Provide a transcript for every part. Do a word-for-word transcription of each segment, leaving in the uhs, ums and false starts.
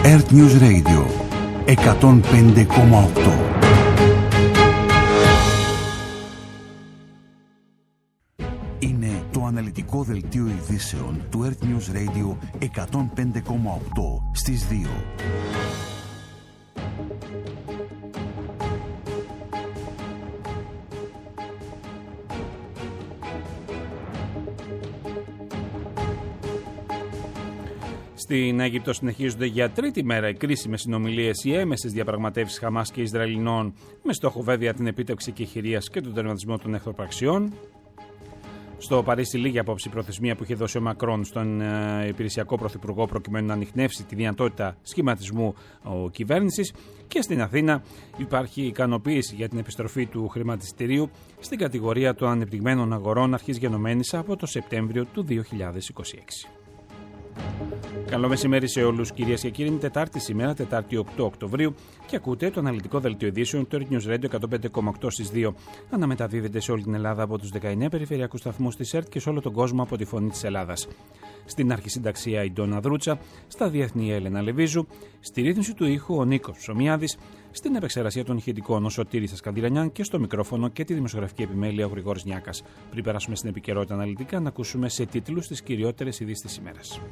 Earth News Radio εκατόν πέντε κόμμα οκτώ. Είναι το αναλυτικό δελτίο ειδήσεων του Earth News Radio εκατόν πέντε κόμμα οκτώ στις δύο. Στην Αίγυπτο συνεχίζονται για τρίτη μέρα οι κρίσιμες συνομιλίες, οι έμεσες διαπραγματεύσεις Χαμάς και Ισραηλινών, με στόχο βέβαια την επίτευξη κεχηρίας και τον τερματισμό των εχθροπραξιών. Στο Παρίσι λίγη απόψη η προθεσμία που είχε δώσει ο Μακρόν στον ε, υπηρεσιακό πρωθυπουργό προκειμένου να ανιχνεύσει τη δυνατότητα σχηματισμού ο κυβέρνησης. Και στην Αθήνα υπάρχει ικανοποίηση για την επιστροφή του χρηματιστηρίου στην κατηγορία των ανεπτυγμένων αγορών αρχής γενομένης από το Σεπτέμβριο του δύο χιλιάδες είκοσι έξι. Καλό μεσημέρι σε όλους, κυρίες και κύριοι. Είναι Τετάρτη σήμερα, Τετάρτη οκτώ Οκτωβρίου, και ακούτε το αναλυτικό δελτίο ειδήσεων του Earth News Radio εκατόν πέντε κόμμα οκτώ στις δύο. Αναμεταδίδεται σε όλη την Ελλάδα από τους δεκαεννέα περιφερειακούς σταθμούς της ΕΡΤ και σε όλο τον κόσμο από τη Φωνή της Ελλάδας. Στην αρχισυνταξία η Ντόνα Δρούτσα, στα διεθνή η Έλενα Λεβίζου, στη ρύθμιση του ήχου ο Νίκος Ψωμιάδης, στην επεξεργασία των ηχητικών ο Σωτήρης Ασκανδυρανιάν και στο μικρόφωνο και τη δημοσιογραφική επιμέλεια ο Γρηγόρης Νιάκας. Πριν περάσουμε στην επικαιρότητα αναλυτικά, να ακούσουμε σε τίτλους τις κυριότερες ειδήσεις της ημέρας.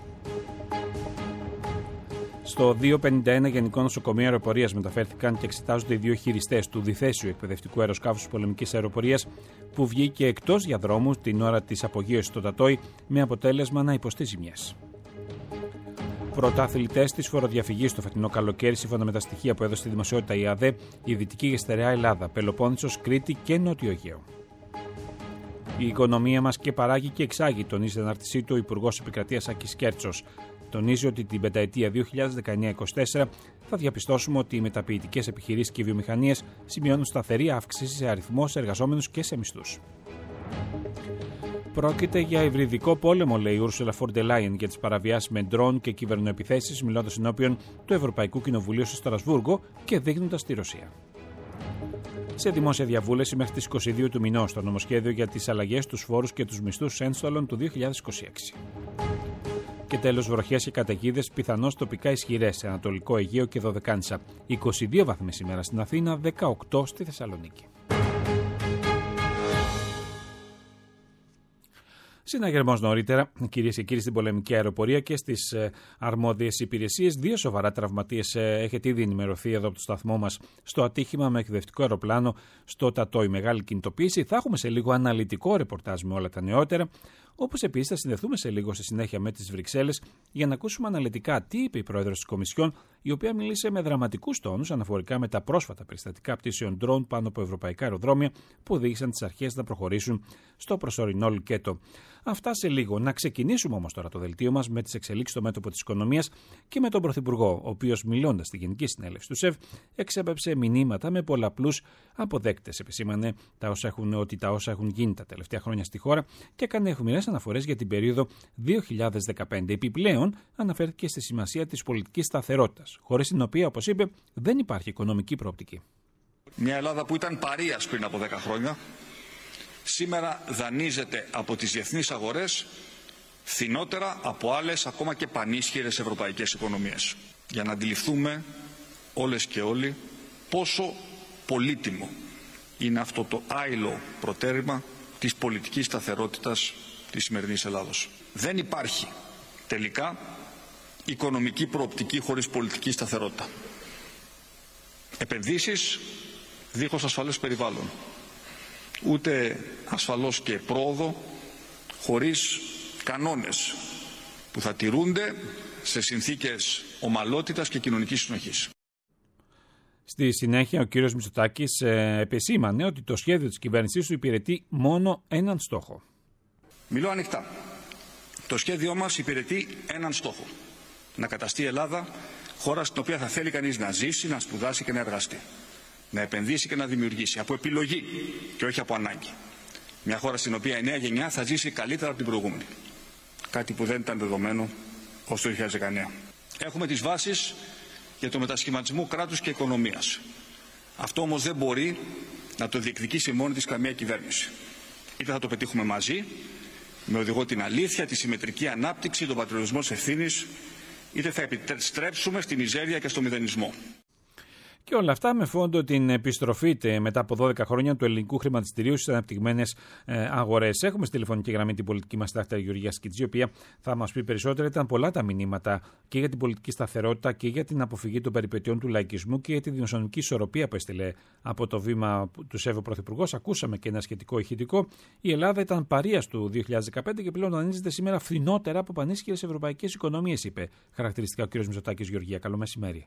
Στο δύο πενήντα ένα Γενικό Νοσοκομείο Αεροπορίας μεταφέρθηκαν και εξετάζονται οι δύο χειριστές του διθέσιου εκπαιδευτικού αεροσκάφους πολεμικής αεροπορίας που βγήκε εκτός διαδρόμου την ώρα της απογείωσης στο Τατόι, με αποτέλεσμα να υποστεί ζημιές. Πρωταθλητές της φοροδιαφυγής το φετινό καλοκαίρι, σύμφωνα με τα στοιχεία που έδωσε στη δημοσιότητα η ΑΔΕ, η Δυτική και Στερεά Ελλάδα, Πελοπόννησος, Κρήτη και Νότιο Αιγαίο. Η οικονομία μας και παράγει και εξάγει, τονίζει στην ανάρτησή του ο Υπουργός Επικρατείας Άκης Κέρτσος. Τονίζει ότι την πενταετία δύο χιλιάδες δεκαεννέα είκοσι τέσσερα θα διαπιστώσουμε ότι οι μεταποιητικές επιχειρήσεις και οι βιομηχανίες σημειώνουν σταθερή αύξηση σε αριθμό, σε εργαζόμενους και σε μισθούς. Πρόκειται για υβριδικό πόλεμο, λέει η Ursula von der Leyen, για τις παραβιάσεις με ντρόν και κυβερνοεπιθέσεις, μιλώντας ενώπιον του Ευρωπαϊκού Κοινοβουλίου στο Στρασβούργο και δείχνοντας τη Ρωσία. Σε δημόσια διαβούλευση μέχρι τις είκοσι δύο του μηνός το νομοσχέδιο για τις αλλαγές στους φόρους και τους μισθούς ένστολων του δύο χιλιάδες είκοσι έξι. Και τέλος, βροχές και καταιγίδες πιθανώς τοπικά ισχυρές σε Ανατολικό Αιγαίο και Δωδεκάνησα. είκοσι δύο βαθμοί σήμερα στην Αθήνα, δεκαοκτώ στη Θεσσαλονίκη. Συναγερμός νωρίτερα, κυρίες και κύριοι, στην πολεμική αεροπορία και στις ε, αρμόδιες υπηρεσίες. Δύο σοβαρά τραυματίες ε, έχετε ήδη ενημερωθεί εδώ από το σταθμό μας στο ατύχημα με εκπαιδευτικό αεροπλάνο στο Τατόι. Μεγάλη κινητοποίηση. Θα έχουμε σε λίγο αναλυτικό ρεπορτάζ με όλα τα νεότερα. Όπως επίσης θα συνδεθούμε σε λίγο στη συνέχεια με τις Βρυξέλλες για να ακούσουμε αναλυτικά τι είπε η πρόεδρος της Κομισιόν, η οποία μίλησε με δραματικούς τόνους αναφορικά με τα πρόσφατα περιστατικά πτήσεων ντρόουν πάνω από ευρωπαϊκά αεροδρόμια που οδήγησαν τις αρχές να προχωρήσουν στο προσωρινό λουκέτο. Αυτά σε λίγο. Να ξεκινήσουμε όμως τώρα το δελτίο μας με τις εξελίξεις στο μέτωπο της οικονομίας και με τον Πρωθυπουργό, ο οποίος μιλώντας στη Γενική Συνέλευση του ΣΕΒ εξέπεψε μηνύματα με πολλαπλούς αποδέκτες. Επισήμανε τα όσα έχουν, ότι τα όσα έχουν γίνει τα τελευταία χρόνια στη χώρα και έκανε αιχμηρές αναφορές για την περίοδο δύο χιλιάδες δεκαπέντε. Επιπλέον, αναφέρθηκε στη σημασία της πολιτικής σταθερότητας, χωρίς την οποία, όπως είπε, δεν υπάρχει οικονομική προοπτική. Μια Ελλάδα που ήταν παρείας πριν από δέκα χρόνια, σήμερα δανείζεται από τις διεθνείς αγορές φθηνότερα από άλλες ακόμα και πανίσχυρες ευρωπαϊκές οικονομίες. Για να αντιληφθούμε όλες και όλοι πόσο πολύτιμο είναι αυτό το άειλο προτέρημα της πολιτικής σταθερότητας της σημερινής Ελλάδος. Δεν υπάρχει τελικά οικονομική προοπτική χωρίς πολιτική σταθερότητα. Επενδύσεις δίχως ασφαλές περιβάλλον. Ούτε ασφαλώς και πρόοδο χωρίς κανόνες που θα τηρούνται σε συνθήκες ομαλότητας και κοινωνικής συνοχής. Στη συνέχεια, ο κύριος Μητσοτάκης ε, επεσήμανε ότι το σχέδιο της κυβέρνησής του υπηρετεί μόνο έναν στόχο. Μιλώ ανοιχτά. Το σχέδιό μας υπηρετεί έναν στόχο. Να καταστεί η Ελλάδα χώρα στην οποία θα θέλει κανείς να ζήσει, να σπουδάσει και να εργαστεί. Να επενδύσει και να δημιουργήσει. Από επιλογή και όχι από ανάγκη. Μια χώρα στην οποία η νέα γενιά θα ζήσει καλύτερα από την προηγούμενη. Κάτι που δεν ήταν δεδομένο ως το δύο χιλιάδες δεκαεννέα. Έχουμε τις βάσεις για το μετασχηματισμό κράτους και οικονομίας. Αυτό όμως δεν μπορεί να το διεκδικήσει μόνη της καμία κυβέρνηση. Είτε θα το πετύχουμε μαζί, με οδηγό την αλήθεια, τη συμμετρική ανάπτυξη, τον πατριωτισμό της ευθύνης, είτε θα επιστρέψουμε στη μιζέρια και στο μηδενισμό. Και όλα αυτά με φόντο την επιστροφή μετά από δώδεκα χρόνια του ελληνικού χρηματιστηρίου στις αναπτυγμένες ε, αγορές. Έχουμε στη τηλεφωνική γραμμή την πολιτική μας συντάκτρια Γεωργία Σκιτζή, η οποία θα μας πει περισσότερα. Ήταν πολλά τα μηνύματα και για την πολιτική σταθερότητα και για την αποφυγή των περιπετειών του λαϊκισμού και για τη δημοσιονομική ισορροπία που έστειλε από το βήμα του ΣΕΒ ο Πρωθυπουργός. Ακούσαμε και ένα σχετικό ηχητικό. Η Ελλάδα ήταν παρείας του δύο χιλιάδες δεκαπέντε και πλέον δανείζεται σήμερα φθηνότερα από πανίσχυρες ευρωπαϊκές οικονομίες, είπε χαρακτηριστικά ο κ. Μητσοτάκης. Γεωργία, καλό μεσημέρι.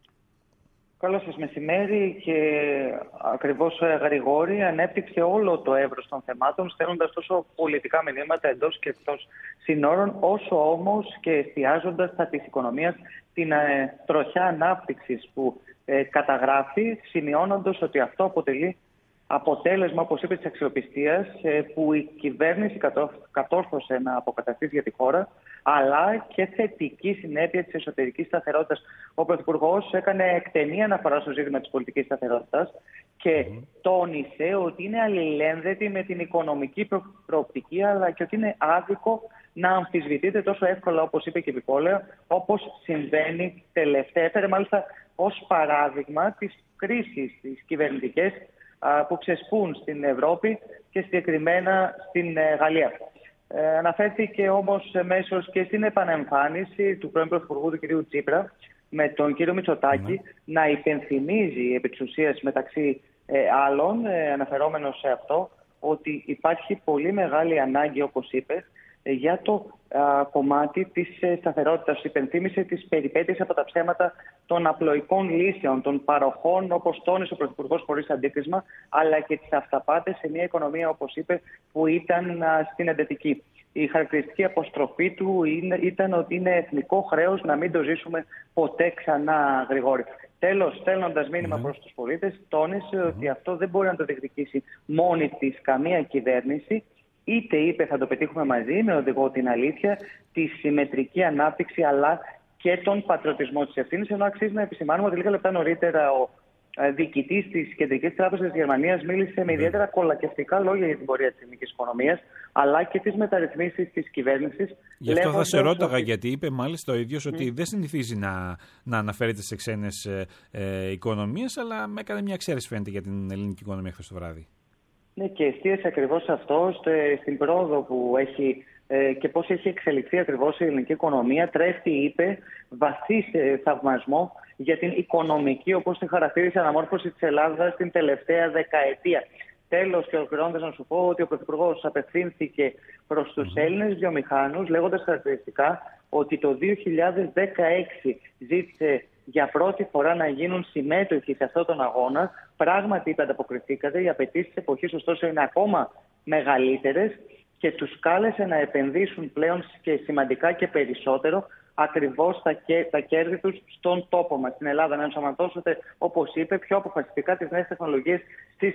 Καλό σας μεσημέρι και ακριβώς Γρηγόρη ανέπτυξε όλο το εύρος των θεμάτων, στέλνοντας τόσο πολιτικά μηνύματα εντός και εκτός συνόρων, όσο όμως και εστιάζοντας στα της οικονομίας την ε, τροχιά ανάπτυξης που ε, καταγράφει, σημειώνοντας ότι αυτό αποτελεί αποτέλεσμα, όπως είπε, της αξιοπιστίας ε, που η κυβέρνηση κατόρθωσε να αποκαταστήσει για τη χώρα, αλλά και θετική συνέπεια της εσωτερικής σταθερότητας. Ο Πρωθυπουργός έκανε εκτενή αναφορά στο ζήτημα της πολιτικής σταθερότητας και mm. τόνισε ότι είναι αλληλένδετη με την οικονομική προ... προοπτική, αλλά και ότι είναι άδικο να αμφισβητείται τόσο εύκολα, όπως είπε και επιπόλαια, όπως συμβαίνει τελευταία. Έφερε μάλιστα ως παράδειγμα τις κρίσεις, τις κυβερνητικές, που ξεσπούν στην Ευρώπη και συγκεκριμένα στην Γαλλία. Ε, αναφέρθηκε όμως μέσως και στην επανεμφάνιση του πρώην Πρωθυπουργού του κ. Τσίπρα με τον κ. Μητσοτάκη mm. να υπενθυμίζει επί της ουσίας μεταξύ ε, άλλων, ε, αναφερόμενος σε αυτό, ότι υπάρχει πολύ μεγάλη ανάγκη, όπως είπε, ε, για το α, κομμάτι της ε, σταθερότητας. Υπενθύμησε τις περιπέτειες από τα ψέματα των απλοϊκών λύσεων, των παροχών, όπως τόνισε ο Πρωθυπουργός χωρίς αντίκρισμα, αλλά και τις αυταπάτες σε μια οικονομία, όπως είπε, που ήταν α, στην εντατική. Η χαρακτηριστική αποστροφή του είναι, ήταν ότι είναι εθνικό χρέος να μην το ζήσουμε ποτέ ξανά, Γρηγόρη. Τέλος, στέλνοντας μήνυμα mm. προς τους πολίτες, τόνισε mm. ότι αυτό δεν μπορεί να το διεκδικήσει μόνη της καμία κυβέρνηση. Είτε είπε θα το πετύχουμε μαζί με οδηγό την αλήθεια, τη συμμετρική ανάπτυξη αλλά και τον πατριωτισμό της ευθύνης. Ενώ αξίζει να επισημάνουμε ότι λίγα λεπτά νωρίτερα ο διοικητής της Κεντρικής Τράπεζας της Γερμανίας μίλησε με ιδιαίτερα κολακευτικά λόγια για την πορεία της ελληνικής οικονομίας αλλά και τις μεταρρυθμίσεις της κυβέρνησης. Γι' αυτό θα σε ρώταγα, ότι... γιατί είπε μάλιστα ο ίδιος ότι mm. δεν συνηθίζει να, να αναφέρεται σε ξένες ε, ε, οικονομίες, αλλά με έκανε μια εξαίρεση, φαίνεται, για την ελληνική οικονομία χθες το βράδυ. Ναι, και εστίασε ακριβώς αυτό στην πρόοδο που έχει ε, και πώς έχει εξελιχθεί ακριβώς η ελληνική οικονομία. Τρέφει, είπε, βαθύ θαυμασμό για την οικονομική, όπως την χαρακτήρισε, αναμόρφωση της Ελλάδας την τελευταία δεκαετία. Τέλος, και ολοκληρώνοντας, να σου πω ότι ο Πρωθυπουργός απευθύνθηκε προς τους Έλληνες βιομηχάνους, λέγοντας χαρακτηριστικά ότι το δύο χιλιάδες δεκαέξι ζήτησε για πρώτη φορά να γίνουν συμμέτοχοι σε αυτόν τον αγώνα. Πράγματι, είπε, ανταποκριθήκατε. Οι απαιτήσεις της εποχής, ωστόσο, είναι ακόμα μεγαλύτερες και τους κάλεσε να επενδύσουν πλέον και σημαντικά και περισσότερο ακριβώς τα, κέ, τα κέρδη τους στον τόπο μας, στην Ελλάδα. Να ενσωματώσετε, όπως είπε, πιο αποφασιστικά τις νέες τεχνολογίες στις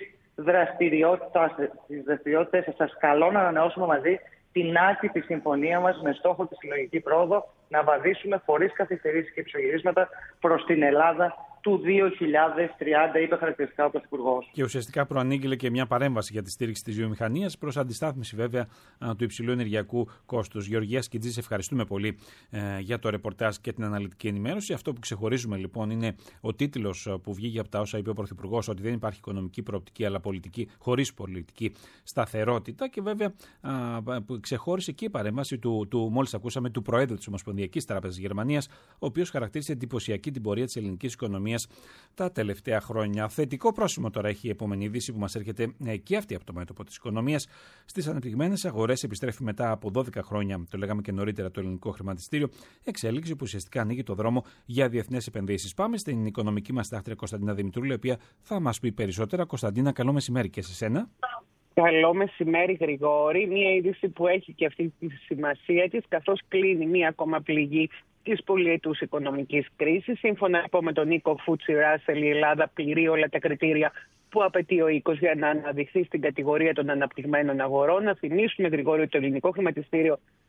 δραστηριότητες σας. Σας καλώ να ανανεώσουμε μαζί την άτυπη συμφωνία μας με στόχο τη συλλογική πρόοδο να βαδίσουμε χωρίς καθυστερήσεις και ψωγυρίσματα προς την Ελλάδα του δύο χιλιάδες τριάντα, είπε χαρακτηριστικά ο Πρωθυπουργός. Και ουσιαστικά προανήγγειλε και μια παρέμβαση για τη στήριξη της βιομηχανίας προς αντιστάθμιση βέβαια του υψηλού ενεργειακού κόστους. Γεωργία Σκιτζή, σε ευχαριστούμε πολύ ε, για το ρεπορτάζ και την αναλυτική ενημέρωση. Αυτό που ξεχωρίζουμε λοιπόν είναι ο τίτλος που βγήκε από τα όσα είπε ο Πρωθυπουργός, ότι δεν υπάρχει οικονομική προοπτική αλλά πολιτική, χωρίς πολιτική σταθερότητα. Και βέβαια α, ξεχώρισε και η παρέμβαση του, του μόλις ακούσαμε, του Προέδρου της Ομοσπονδιακής Τράπεζας Γερμανίας, ο οποίος χαρακτήρισε εντυπωσιακή την πορεία της ελληνικής οικονομίας τα τελευταία χρόνια. Θετικό πρόσημο τώρα έχει η επόμενη είδηση που μας έρχεται και αυτή από το μέτωπο της οικονομίας. Στις αναπτυγμένες αγορές επιστρέφει μετά από δώδεκα χρόνια, το λέγαμε και νωρίτερα, το ελληνικό χρηματιστήριο, εξέλιξη που ουσιαστικά ανοίγει το δρόμο για διεθνές επενδύσεις. Πάμε στην οικονομική μας συντάκτρια Κωνσταντίνα Δημητρούλη, η οποία θα μας πει περισσότερα. Κωνσταντίνα, καλό μεσημέρι και σε σένα. Καλό μεσημέρι, Γρηγόρη. Μία είδηση που έχει και αυτή τη σημασία της, καθώς κλείνει μία ακόμα πληγή της πολυετούς οικονομικής κρίσης. Σύμφωνα λοιπόν με τον οίκο Φούτσι Ράσελ, η Ελλάδα πληρεί όλα τα κριτήρια που απαιτεί ο οίκος για να αναδειχθεί στην κατηγορία των αναπτυγμένων αγορών. Να θυμίσουμε, Γρηγόρη, ότι το ελληνικό χρηματιστήριο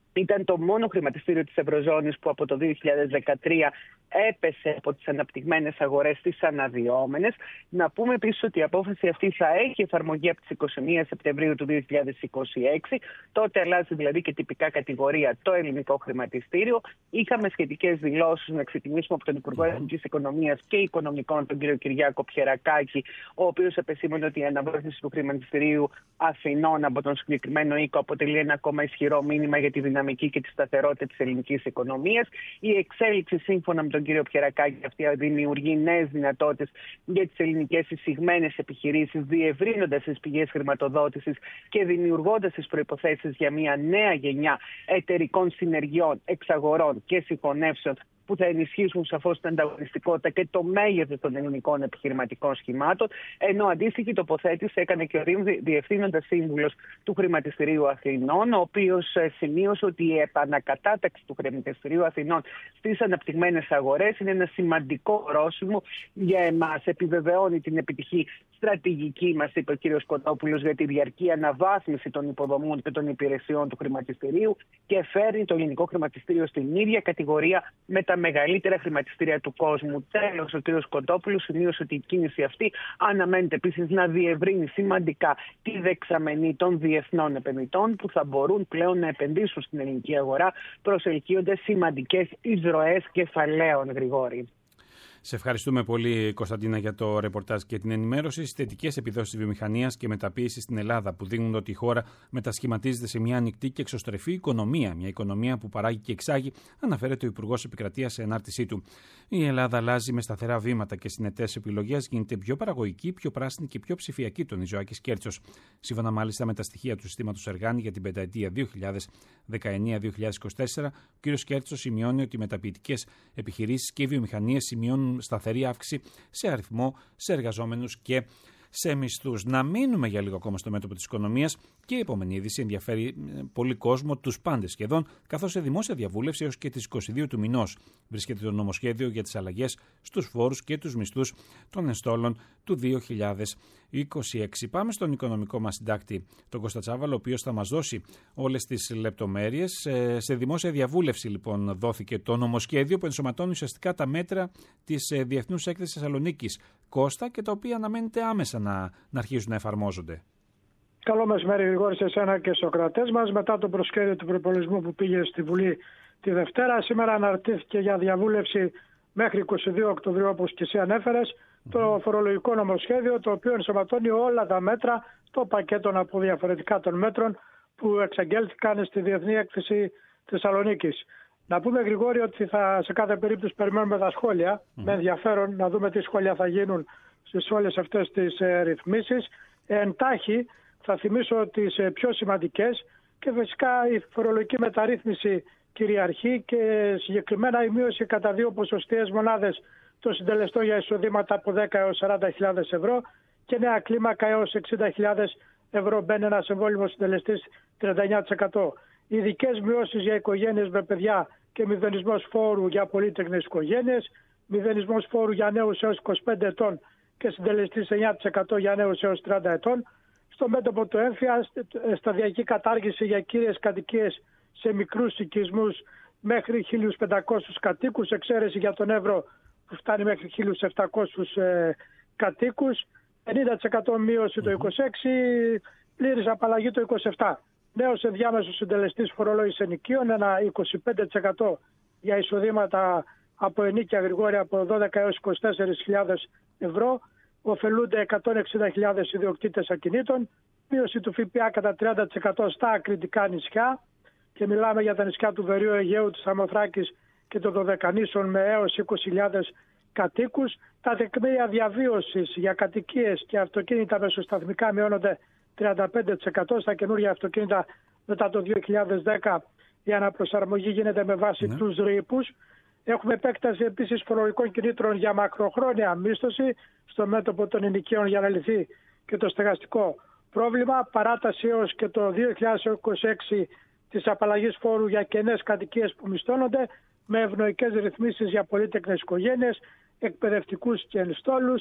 Ήταν το μόνο χρηματιστήριο της Ευρωζώνης που από το δύο χιλιάδες δεκατρία έπεσε από τις αναπτυγμένες αγορές στις αναδυόμενες. Να πούμε επίσης ότι η απόφαση αυτή θα έχει εφαρμογή από τις είκοσι μία Σεπτεμβρίου του δύο χιλιάδες είκοσι έξι. Τότε αλλάζει δηλαδή και τυπικά κατηγορία το ελληνικό χρηματιστήριο. Είχαμε σχετικές δηλώσεις, να ξεκινήσουμε από τον Υπουργό Εθνικής Οικονομίας και Οικονομικών, τον κύριο Κυριάκο Πιερακάκη, ο οποίος επεσήμανε ότι η αναβάθμιση του χρηματιστηρίου Αθηνών από τον συγκεκριμένο οίκο αποτελεί ένα ακόμα ισχυρό μήνυμα για τη δυναμική και τη σταθερότητα της ελληνικής οικονομίας. Η εξέλιξη, σύμφωνα με τον κύριο Πιερακάκη, αυτή δημιουργεί νέες δυνατότητες για τις ελληνικές εισηγμένες επιχειρήσεις, διευρύνοντας τις πηγές χρηματοδότησης και δημιουργώντας τις προϋποθέσεις για μια νέα γενιά εταιρικών συνεργειών, εξαγορών και συγχωνεύσεων που θα ενισχύσουν σαφώς την ανταγωνιστικότητα και το μέγεθος των ελληνικών επιχειρηματικών σχημάτων. Ενώ αντίστοιχη τοποθέτηση έκανε και ο διευθύνοντας σύμβουλος του Χρηματιστηρίου Αθηνών, ο οποίος σημείωσε ότι η επανακατάταξη του Χρηματιστηρίου Αθηνών στις αναπτυγμένες αγορές είναι ένα σημαντικό ορόσημο για εμάς. Επιβεβαιώνει την επιτυχή στρατηγική, μας είπε ο κ. Κοτόπουλος, για τη διαρκή αναβάθμιση των υποδομών και των υπηρεσιών του χρηματιστηρίου και φέρνει το ελληνικό χρηματιστήριο στην ίδια κατηγορία με τα μεγαλύτερα χρηματιστήρια του κόσμου. Τέλος, ο κ. Κοτόπουλος σημείωσε ότι η κίνηση αυτή αναμένεται επίσης να διευρύνει σημαντικά τη δεξαμενή των διεθνών επενδυτών που θα μπορούν πλέον να επενδύσουν στην ελληνική αγορά, προσελκύοντας σημαντικές εισρωές κεφαλαίων, Γρηγόρη. Σε ευχαριστούμε πολύ, Κωνσταντίνα, για το ρεπορτάζ και την ενημέρωση. Στις θετικές επιδόσεις της βιομηχανίας και μεταποίησης στην Ελλάδα, που δείχνουν ότι η χώρα μετασχηματίζεται σε μια ανοιχτή και εξωστρεφή οικονομία. Μια οικονομία που παράγει και εξάγει, αναφέρεται ο Υπουργός Επικρατείας σε ενάρτησή του. Η Ελλάδα αλλάζει με σταθερά βήματα και συνετές επιλογές, γίνεται πιο παραγωγική, πιο πράσινη και πιο ψηφιακή, τον Ζωάκης Κέρτσος. Σύμφωνα μάλιστα με τα στοιχεία του συστήματος Εργάνη για την πενταετία δύο χιλιάδες δεκαεννέα δύο χιλιάδες είκοσι τέσσερα, ο κ. Κέρτσος σημειώνει ότι οι μεταποιητικές επιχειρήσεις και οι βιομηχανίες σημειώνουν σταθερή αύξηση σε αριθμό, σε εργαζόμενους και σε μισθούς. Να μείνουμε για λίγο ακόμα στο μέτωπο της οικονομίας και η επόμενη είδηση ενδιαφέρει πολύ κόσμο, τους πάντες σχεδόν, καθώς σε δημόσια διαβούλευση έως και τις είκοσι δύο του μηνός βρίσκεται το νομοσχέδιο για τις αλλαγές στους φόρους και τους μισθούς των εστόλων του δύο χιλιάδες είκοσι έξι. Πάμε στον οικονομικό μας συντάκτη, τον Κώστα Τσάβαλο, ο οποίος θα μας δώσει όλες τις λεπτομέρειες. Σε δημόσια διαβούλευση λοιπόν δόθηκε το νομοσχέδιο που ενσωματώνει ουσιαστικά τα μέτρα της Διεθνούς Έκθεσης Θεσσαλονίκης, Κώστα, και τα οποία αναμένεται άμεσα να, να αρχίζουν να εφαρμόζονται. Καλό μεσημέρι, Γρηγόρη, σε εσένα και στους κρατές μας. Μετά το προσχέδιο του προϋπολογισμού που πήγε στη Βουλή τη Δευτέρα, σήμερα αναρτήθηκε για διαβούλευση μέχρι είκοσι δύο Οκτωβρίου, όπως και εσύ ανέφερες, mm. το φορολογικό νομοσχέδιο, το οποίο ενσωματώνει όλα τα μέτρα, το πακέτο από διαφορετικά των μέτρων που εξαγγέλθηκαν στη Διεθνή Έκθεση Θεσσαλονίκης. Να πούμε, Γρηγόρη, ότι θα, σε κάθε περίπτωση περιμένουμε τα σχόλια. Mm. Με ενδιαφέρον να δούμε τι σχόλια θα γίνουν στις όλες αυτές τις ε, ρυθμίσεις. Ε, εντάχει, θα θυμίσω τις ε, πιο σημαντικές και φυσικά η φορολογική μεταρρύθμιση κυριαρχεί και συγκεκριμένα η μείωση κατά δύο ποσοστιαίες μονάδες των συντελεστών για εισοδήματα από δέκα έως σαράντα χιλιάδες ευρώ και νέα κλίμακα έως εξήντα χιλιάδες ευρώ, μπαίνει ένας εμβόλυμος συντελεστής τριάντα εννέα τοις εκατό. Ειδικές μειώσεις για οικογένειες με παιδιά και μηδενισμός φόρου για πολύτεκνες οικογένειες, μηδενισμός φόρου για νέους έως είκοσι πέντε ετών και συντελεστής εννέα τοις εκατό για νέους έως τριάντα ετών. Στο μέτωπο του έμφυα, σταδιακή κατάργηση για κύριες κατοικίες σε μικρούς οικισμούς μέχρι χίλιους πεντακόσιους κατοίκους, εξαίρεση για τον Εύρο που φτάνει μέχρι χίλιους επτακόσιους ε, κατοίκους, ενενήντα τοις εκατό μείωση το είκοσι έξι, πλήρης απαλλαγή το είκοσι επτά. Νέος ενδιάμεσος συντελεστής φορολόγησης ενοικίων, ένα είκοσι πέντε τοις εκατό για εισοδήματα από ενοίκια, Γρηγόρη, από δώδεκα έως είκοσι τέσσερις χιλιάδες ευρώ. Οφελούνται εκατόν εξήντα χιλιάδες ιδιοκτήτες ακινήτων. Μείωση του ΦΠΑ κατά τριάντα τοις εκατό στα ακριτικά νησιά. Και μιλάμε για τα νησιά του Βορείου Αιγαίου, της Σαμοθράκης και των Δωδεκανήσων με έως είκοσι χιλιάδες κατοίκους. Τα τεκμήρια διαβίωσης για κατοικίες και αυτοκίνητα μεσοσταθμικά μειώνονται τριάντα πέντε τοις εκατό. Στα καινούργια αυτοκίνητα μετά το δύο χιλιάδες δέκα η αναπροσαρμογή γίνεται με βάση ναι. τους ρήπους. Έχουμε επέκταση επίσης φορολογικών κινήτρων για μακροχρόνια μίσθωση στο μέτωπο των ενοικίων για να λυθεί και το στεγαστικό πρόβλημα. Παράταση έως και το δύο χιλιάδες είκοσι έξι της απαλλαγής φόρου για κενές κατοικίες που μισθώνονται με ευνοϊκές ρυθμίσεις για πολύτεκνες οικογένειες, εκπαιδευτικούς και ενστόλους.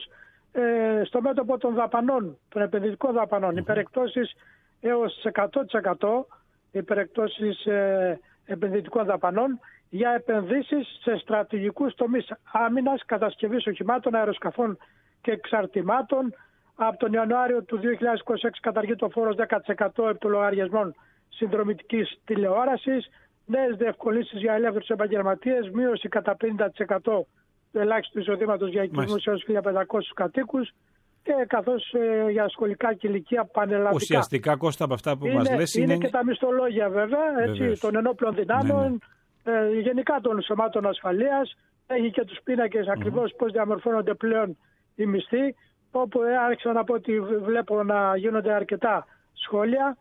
Ε, στο μέτωπο των δαπανών, των επενδυτικών δαπανών, mm-hmm. υπερεκτώσεις έως εκατό τοις εκατό, υπερεκτώσεις ε, επενδυτικών δαπανών για επενδύσεις σε στρατηγικούς τομείς άμυνας, κατασκευής οχημάτων, αεροσκαφών και εξαρτημάτων. Από τον Ιανουάριο του δύο χιλιάδες είκοσι έξι καταργείται ο φόρος δέκα τοις εκατό επί των λογαριασμών συνδρομητικής τηλεόρασης, νέες διευκολύνσεις για ελεύθερους επαγγελματίες, μείωση κατά πενήντα τοις εκατό του ελάχιστου εισοδήματος για οικισμούς έως χίλια πεντακόσιους κατοίκους, και καθώς ε, για σχολικά και ηλικία πανελλαδικά. Ουσιαστικά, Κώστα, από αυτά που είναι, μας λες είναι... είναι και τα μισθολόγια βέβαια, έτσι, των ενόπλων δυνάμων, ναι, ναι. Ε, γενικά των σωμάτων ασφαλείας, έχει και τους πίνακες mm-hmm. ακριβώς πώς διαμορφώνονται πλέον οι μισθοί, όπου ε, άρχισα να πω ότι βλέπω να γίνονται αρκετά σχόλια.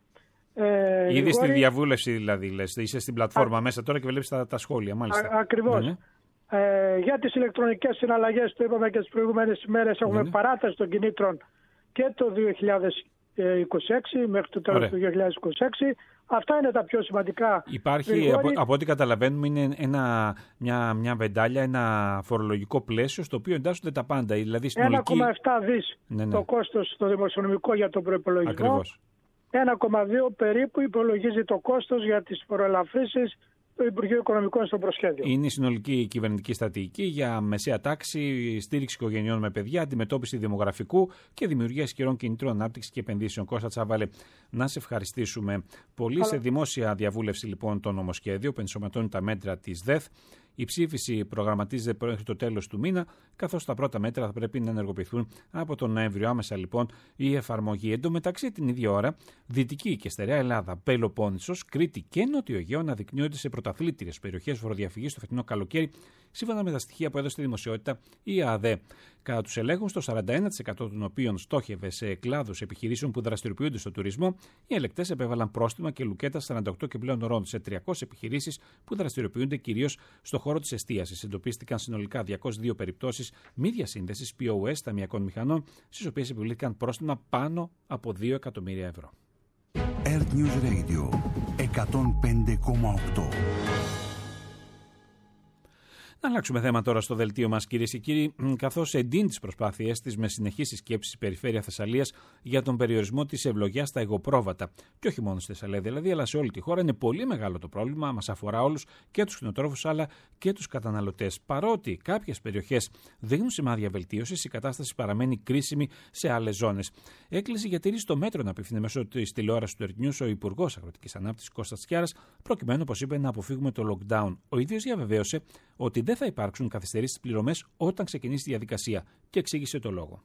Ε, Ήδη στη διαβούλευση δηλαδή, λες, είσαι στην πλατφόρμα Α... μέσα τώρα και βλέπεις τα, τα σχόλια, μάλιστα. Α, ακριβώς. Ναι, ναι. Ε, για τις ηλεκτρονικές συναλλαγές, το είπαμε και τις προηγούμενες ημέρες, έχουμε ναι, παράταση των κινήτρων και το δύο χιλιάδες είκοσι έξι μέχρι το τέλος του δύο χιλιάδες είκοσι έξι. Αυτά είναι τα πιο σημαντικά. Υπάρχει, από, από ό,τι καταλαβαίνουμε, είναι ένα, μια, μια βεντάλια, ένα φορολογικό πλαίσιο στο οποίο εντάσσονται τα πάντα. Δηλαδή συνολική... ένα κόμμα επτά δις ναι, ναι. το κόστος στο δημοσιονομικό για τον προϋπολογισμό. Ακριβώς. ένα κόμμα δύο περίπου υπολογίζει το κόστος για τις φοροελαφρύνσεις το Υπουργείο Οικονομικών στο προσχέδιο. Είναι η συνολική κυβερνητική στρατηγική για μεσαία τάξη, στήριξη οικογενειών με παιδιά, αντιμετώπιση δημογραφικού και δημιουργία ισχυρών κινητρών ανάπτυξη και επενδύσεων. Κώστα Τσάβαλε, να σε ευχαριστήσουμε πολύ. Καλά. Σε δημόσια διαβούλευση λοιπόν το νομοσχέδιο που ενσωματώνει τα μέτρα της ΔΕΘ. Η ψήφιση προγραμματίζεται μέχρι το τέλος του μήνα, καθώς τα πρώτα μέτρα θα πρέπει να ενεργοποιηθούν από τον Νοέμβριο. Άμεσα λοιπόν η εφαρμογή. Εν τω μεταξύ, την ίδια ώρα, Δυτική και Στερεά Ελλάδα, Πελοπόννησος, Κρήτη και Νότιο Αιγαίο αναδεικνύονται σε πρωταθλήτριες περιοχές φοροδιαφυγής το φετινό καλοκαίρι, σύμφωνα με τα στοιχεία που έδωσε στη δημοσιότητα η ΑΔΕ. Κατά τους ελέγχους, το σαράντα ένα τοις εκατό των οποίων στόχευε σε κλάδους επιχειρήσεων που δραστηριοποιούνται στο τουρισμό, οι ελεκτές επέβαλαν πρόστιμα και λουκέτα σαράντα οκτώ και πλέον ωρών σε τριακόσιες επιχειρήσεις που δραστηριοποιούνται κυρίως στο χώρο της εστίασης. Εντοπίστηκαν συνολικά διακόσιες δύο περιπτώσεις μη διασύνδεσης πι ο ες ταμειακών μηχανών, στις οποίες επιβλήθηκαν πρόστιμα πάνω από δύο εκατομμύρια ευρώ. Earth News Radio εκατόν πέντε κόμμα οκτώ. Να αλλάξουμε θέμα τώρα στο δελτίο μας, κυρίες και κύριοι, καθώς εντείνει τις προσπάθειές της με συνεχείς συσκέψεις στη περιφέρεια Θεσσαλίας για τον περιορισμό της ευλογιάς στα υγοπρόβατα. Και όχι μόνο στη Θεσσαλία δηλαδή, αλλά σε όλη τη χώρα. Είναι πολύ μεγάλο το πρόβλημα, μας αφορά όλους, και τους κτηνοτρόφους αλλά και τους καταναλωτές. Παρότι κάποιες περιοχές δείχνουν σημάδια βελτίωσης, η κατάσταση παραμένει κρίσιμη σε άλλες ζώνες. Έκκληση για τήρηση των μέτρων απευθύνεται μέσω της τηλεόρασης του Earth News ο Υπουργός Αγροτικής Ανάπτυξης Κώστας Τσιάρας, προκειμένου, όπως είπε, να αποφύγουμε το lockdown. Ο ίδιος διαβεβαίωσε ότι δεν θα υπάρξουν καθυστερήσεις πληρωμές όταν ξεκινήσει η διαδικασία και εξήγησε το λόγο.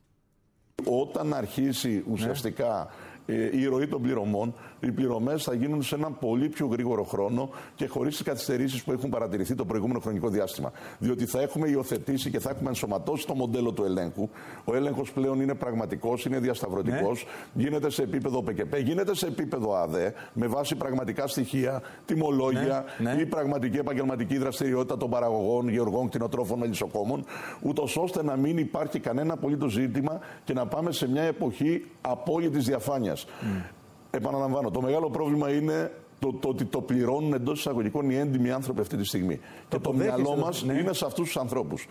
Όταν αρχίσει ουσιαστικά ε, η ροή των πληρωμών, οι πληρωμές θα γίνουν σε έναν πολύ πιο γρήγορο χρόνο και χωρίς τις καθυστερήσεις που έχουν παρατηρηθεί το προηγούμενο χρονικό διάστημα. Διότι θα έχουμε υιοθετήσει και θα έχουμε ενσωματώσει το μοντέλο του ελέγχου. Ο έλεγχος πλέον είναι πραγματικός, είναι διασταυρωτικός, ναι. γίνεται σε επίπεδο ο πι κέι πι, γίνεται σε επίπεδο ΑΔΕ, με βάση πραγματικά στοιχεία, τιμολόγια ναι, ναι. ή πραγματική επαγγελματική δραστηριότητα των παραγωγών, γεωργών, κτηνοτρόφων, μελισσοκόμων, ούτως ώστε να μην υπάρχει κανένα απολύτως ζήτημα και να πάμε σε μια εποχή απόλυτης διαφάνειας. Mm. Επαναλαμβάνω, το μεγάλο πρόβλημα είναι το, το ότι το πληρώνουν εντός εισαγωγικών οι έντιμοι άνθρωποι αυτή τη στιγμή. Το και το μυαλό μας ναι. είναι σε αυτούς τους ανθρώπους.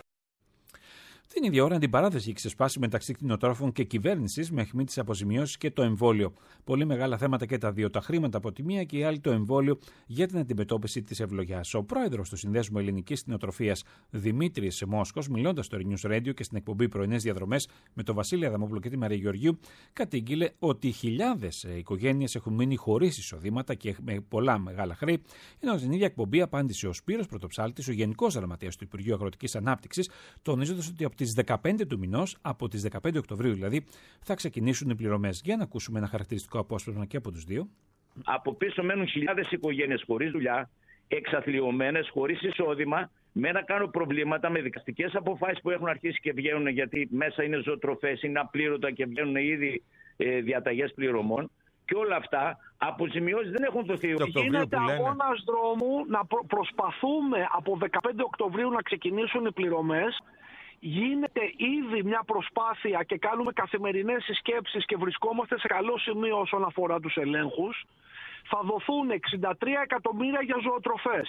Την ίδια ώρα, αντιπαράθεση έχει ξεσπάσει μεταξύ κτηνοτρόφων και κυβέρνησης με αιχμή τις αποζημιώσεις και το εμβόλιο. Πολύ μεγάλα θέματα και τα δύο. Τα χρήματα από τη μία και η άλλη το εμβόλιο για την αντιμετώπιση της ευλογιάς. Ο πρόεδρος του Συνδέσμου Ελληνικής Κτηνοτροφίας, Δημήτρης Μόσκος, μιλώντας στο News Radio και στην εκπομπή Πρωινές Διαδρομές με τον Βασίλη Αδαμόπουλο και τη Μαρία Γεωργίου, κατήγγειλε ότι χιλιάδες οικογένειες έχουν μείνει χωρίς εισοδήματα και με πολλά μεγάλα χρέη. Ενώ στην ίδια εκπομπή απάντησε ο Σπύρος Πρωτοψάλτης, ο Γενικός Γραμματέας του Υπουργείου Αγροτικής Ανάπτυξης, τονίζοντας ότι από τις δεκαπέντε του μηνός, από τις δεκαπέντε Οκτωβρίου δηλαδή, θα ξεκινήσουν οι πληρωμές. Για να ακούσουμε ένα χαρακτηριστικό απόσπασμα και από τους δύο. Από πίσω μένουν χιλιάδες οικογένειες χωρίς δουλειά, εξαθλιωμένες, χωρίς εισόδημα, με να κάνουν προβλήματα με δικαστικές αποφάσεις που έχουν αρχίσει και βγαίνουν, γιατί μέσα είναι ζωοτροφές, είναι απλήρωτα και βγαίνουν ήδη ε, διαταγές πληρωμών. Και όλα αυτά, αποζημιώσεις δεν έχουν δοθεί. Γίνεται αγώνας δρόμου να προ- προσπαθούμε από δεκαπέντε Οκτωβρίου να ξεκινήσουν οι πληρωμές. Γίνεται ήδη μια προσπάθεια και κάνουμε καθημερινές συσκέψεις και βρισκόμαστε σε καλό σημείο όσον αφορά τους ελέγχους. Θα δοθούν εξήντα τρία εκατομμύρια για ζωοτροφές.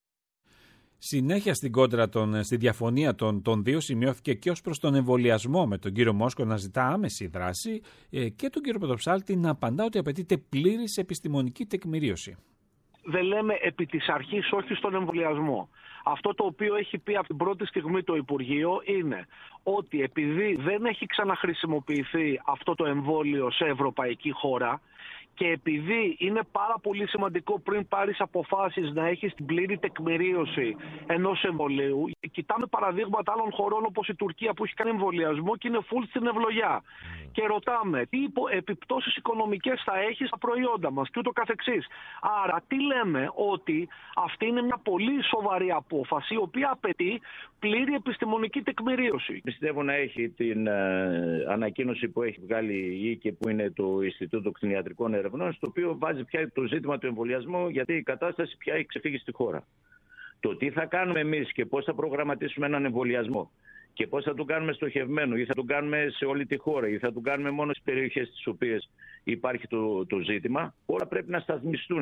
Συνέχεια στην κόντρα, των, στη διαφωνία των, των δύο σημειώθηκε και ως προς τον εμβολιασμό, με τον κύριο Μόσκο να ζητά άμεση δράση ε, και τον κύριο Πρωτοψάλτη να απαντά ότι απαιτείται πλήρης επιστημονική τεκμηρίωση. δεν λέμε επί της αρχής όχι στον εμβολιασμό. Αυτό το οποίο έχει πει από την πρώτη στιγμή το Υπουργείο είναι ότι επειδή δεν έχει ξαναχρησιμοποιηθεί αυτό το εμβόλιο σε ευρωπαϊκή χώρα και επειδή είναι πάρα πολύ σημαντικό πριν πάρεις αποφάσεις να έχεις την πλήρη τεκμηρίωση ενός εμβολίου, κοιτάμε παραδείγματα άλλων χωρών όπως η Τουρκία που έχει κάνει εμβολιασμό και είναι full στην ευλογιά. Mm. Και ρωτάμε τι επιπτώσεις οικονομικές θα έχει στα προϊόντα μας και ούτω καθεξής. Άρα τι λέμε, ότι αυτή είναι μια πολύ σοβαρή απόφαση η οποία απαιτεί πλήρη επιστημονική τεκμηρίωση. Πιστεύω να έχει την ε, ανακοίνωση που έχει βγάλει η ΙΚΕ, που είναι το Ινστιτούτο Κτηνιατρικών Ερευνών, στο οποίο βάζει πια το ζήτημα του εμβολιασμού, γιατί η κατάσταση πια έχει ξεφύγει στη χώρα. Το τι θα κάνουμε εμείς και πώς θα προγραμματίσουμε έναν εμβολιασμό και πώς θα τον κάνουμε στοχευμένο, ή θα τον κάνουμε σε όλη τη χώρα, ή θα τον κάνουμε μόνο στις περιοχές στις οποίες υπάρχει το, το ζήτημα, όλα πρέπει να σταθμιστούν.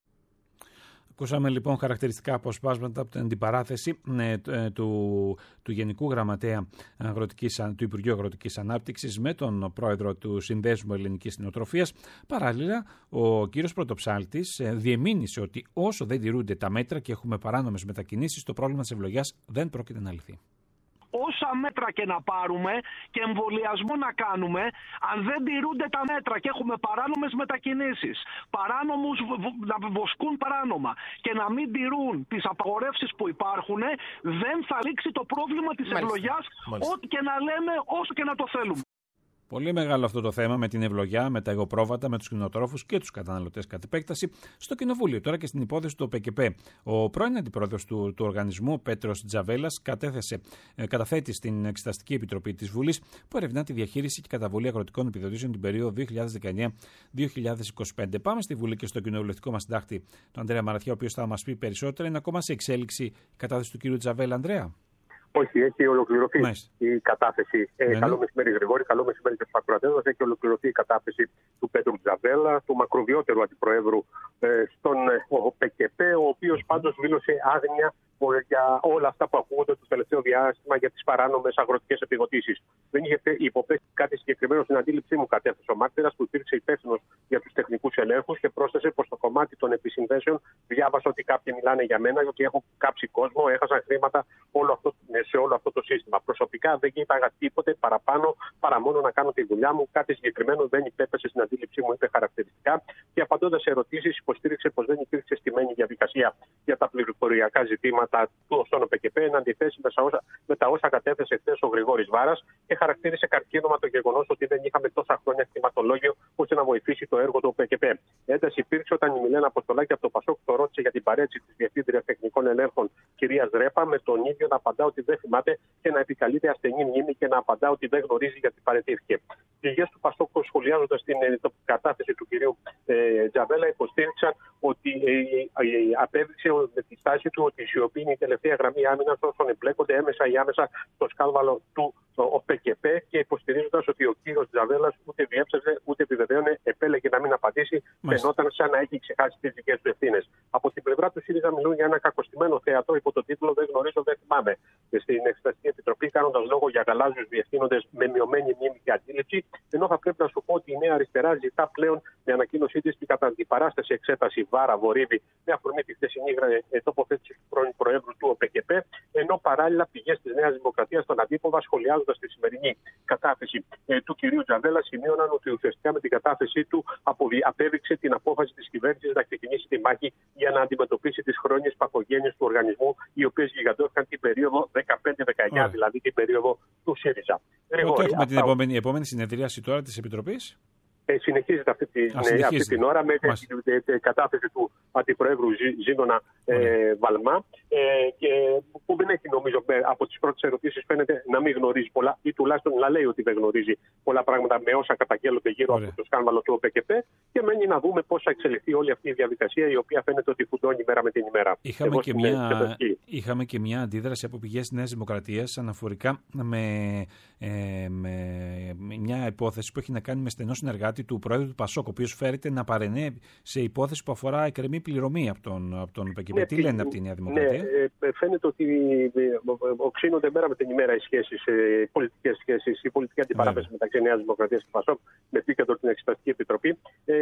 Ακούσαμε λοιπόν χαρακτηριστικά αποσπάσματα από την αντιπαράθεση ε, του, του Γενικού Γραμματέα Αγροτικής, του Υπουργείου Αγροτικής Ανάπτυξης με τον πρόεδρο του Συνδέσμου Ελληνικής Κτηνοτροφίας. Παράλληλα, ο κύριος Πρωτοψάλτης ε, διεμήνυσε ότι όσο δεν τηρούνται τα μέτρα και έχουμε παράνομες μετακινήσεις, το πρόβλημα της ευλογιάς δεν πρόκειται να λυθεί. Όσα μέτρα και να πάρουμε και εμβολιασμό να κάνουμε, αν δεν τηρούνται τα μέτρα και έχουμε παράνομες μετακινήσεις, παράνομους να βοσκούν παράνομα και να μην τηρούν τις απαγορεύσεις που υπάρχουν, δεν θα λήξει το πρόβλημα της ευλογιάς, ό,τι και να λέμε, όσο και να το θέλουμε. Πολύ μεγάλο αυτό το θέμα με την ευλογιά, με τα εγωπρόβατα, με τους κτηνοτρόφους και τους καταναλωτές κατ' επέκταση στο Κοινοβούλιο. Τώρα και στην υπόθεση του ΠΚΠ. Ο πρώην αντιπρόεδρος του, του οργανισμού, ο Πέτρος Τζαβέλας, κατέθεσε, ε, καταθέτει στην Εξεταστική Επιτροπή της Βουλής που ερευνά τη διαχείριση και καταβολή αγροτικών επιδοτήσεων την περίοδο δύο χιλιάδες δεκαεννιά με δύο χιλιάδες είκοσι πέντε. Πάμε στη Βουλή και στο κοινοβουλευτικό μας συντάκτη, τον Ανδρέα Μαραθιά, ο οποίος θα μας πει περισσότερα. Είναι ακόμα σε εξέλιξη η κατάθεση του κ. Τζαβέλα, Ανδρέα. Όχι, έχει ολοκληρωθεί Μάλιστα. η κατάθεση. Ε, ναι, καλό ναι. μεσημέρι, Γρηγόρη. Καλό μεσημέρι και στους ακροατές μας. Έχει ολοκληρωθεί η κατάθεση του Πέτρου Τζαβέλα, του μακροβιότερου αντιπροέδρου ε, στον ε, ΠΚΠ, ο οποίος πάντως δήλωσε άγνοια για όλα αυτά που ακούγονται το τελευταίο διάστημα για τις παράνομες αγροτικές επιδοτήσεις. Δεν είχε υποπέσει κάτι συγκεκριμένο στην αντίληψή μου, κατέθεσε ο μάρτυρας, που υπήρξε υπεύθυνος για τους τεχνικούς ελέγχους και πρόσθεσε πως στο κομμάτι των επισυνδέσεων διάβασα ότι κάποιοι μιλάνε για μένα, ότι έχω κάψει κόσμο, έχασα χρήματα όλο αυτό, σε όλο αυτό το σύστημα. Προσωπικά δεν κοίταγα τίποτε παραπάνω παρά μόνο να κάνω τη δουλειά μου. Κάτι συγκεκριμένο δεν υπέπεσε στην αντίληψή μου, είπε χαρακτηριστικά. Και απαντώντας σε ερωτήσεις, υποστήριξε πως δεν υπήρξε στημένη διαδικασία για τα πληροφοριακά ζητήματα στον ΟΠΚΠ, εν αντιθέσει με, με τα όσα κατέθεσε χθες ο Γρηγόρης Βάρας, και χαρακτήρισε καρκίνωμα το γεγονός ότι δεν είχαμε τόσα χρόνια κτηματολόγιο ώστε να βοηθήσει το έργο του ΟΠΚΠ. Ένταση υπήρξε όταν η Μιλένα Αποστολάκη από το Πασόκ το ρώτησε για την παρέτηση της Διευθύντριας Τεχνικών Ελέγχων κυρίας Ρέπα, με τον ίδιο να απαντά ότι δεν θυμάται και να επικαλείται ασθενή μνήμη και να απαντά ότι δεν γνωρίζει γιατί παρετήθηκε. Πηγές του Πασόκ, σχολιάζοντας την ε, κατάθεση του κυρίου ε, Τζαβέλα, υποστήριξαν ότι ε, ε, απέδειξε με τη στάση του ότι η σιωπή είναι η τελευταία γραμμή άμυνας όσων εμπλέκονται έμεσα ή άμεσα στο σκάνδαλο του ΟΠΚΠ, και υποστηρίζοντας ότι ο κύριος Τζαβέλας ούτε διέψευσε ούτε επιβεβαίωνε, επέλεγε να μην απαντήσει, φαινόταν σαν να έχει ξεχάσει τις δικές του ευθύνες. Από την πλευρά του ΣΥΡΙΖΑ μιλούν για ένα κακοστημένο θέατρο υπό τον τίτλο «Δεν γνωρίζω, δεν θυμάμαι». Στην Εξεταστική Επιτροπή, κάνοντας λόγο για γαλάζιους διευθύνοντες με μειωμένη μνήμη και αντίληψη, ενώ θα πρέπει να σου πω ότι η Νέα Αριστερά ζητά πλέον με ανακοίνωσή της και κατά αντιπαράσταση εξέταση Βάρα Βορύβη με αφορμή τη χθεσινή τοποθέτηση του πρώην Προέδρου του ΟΠΚΠ, ενώ παράλληλα πηγές της Νέας Δημοκρατίας στον Αντίποβα, σχολιάζοντας τη σημερινή κατάθεση ε, του κυρίου Τζαβέλα, σημείωναν ότι ουσιαστικά με την κατάθεσή του απέδειξε την απόφαση της κυβέρνησης να ξεκινήσει τη μάχη για να αντιμετωπίσει τις χρόνιες παθογένειες του οργανισμού, οι οποίες γιγαντώθηκαν την περίοδο δεκαπέντε δεκαεννιά, δηλαδή την περίοδο του ΣΥΡΙΖΑ. Πότε έχουμε την επόμενη, επόμενη συνεδρίαση τώρα της Επιτροπής? Ε, συνεχίζεται αυτή, τη, Α, ναι, αυτή την ώρα με την ε, κατάθεση του Αντιπροέδρου Ζήνωνα ε, Βαλμά, ε, και που δεν έχει, νομίζω, από τις πρώτες ερωτήσεις φαίνεται να μην γνωρίζει πολλά, ή τουλάχιστον να λέει ότι δεν γνωρίζει πολλά πράγματα με όσα καταγγέλλονται γύρω Ωραία. από το σκάνδαλο του ΟΠΚΠ, και μένει να δούμε πώς θα εξελιχθεί όλη αυτή η διαδικασία, η οποία φαίνεται ότι φουντώνει μέρα με την ημέρα. Είχαμε, και μια, είχαμε και μια αντίδραση από πηγές της Νέας Δημοκρατίας αναφορικά με, ε, με μια υπόθεση που έχει να κάνει με στενό συνεργάτη του Πρόεδρου του Πασόκ, ο οποίος φέρεται να παρενέβη σε υπόθεση που αφορά εκκρεμή πληρωμή από τον, από τον ΠΚΠ. Ναι, τι λένε από τη Νέα Δημοκρατία? Ναι, φαίνεται ότι οξύνονται μέρα με την ημέρα οι σχέσεις, οι πολιτικές σχέσεις, η πολιτική αντιπαράθεση μεταξύ Νέας Δημοκρατίας και Πασόκ, με επίκεντρο την Εξεταστική Επιτροπή.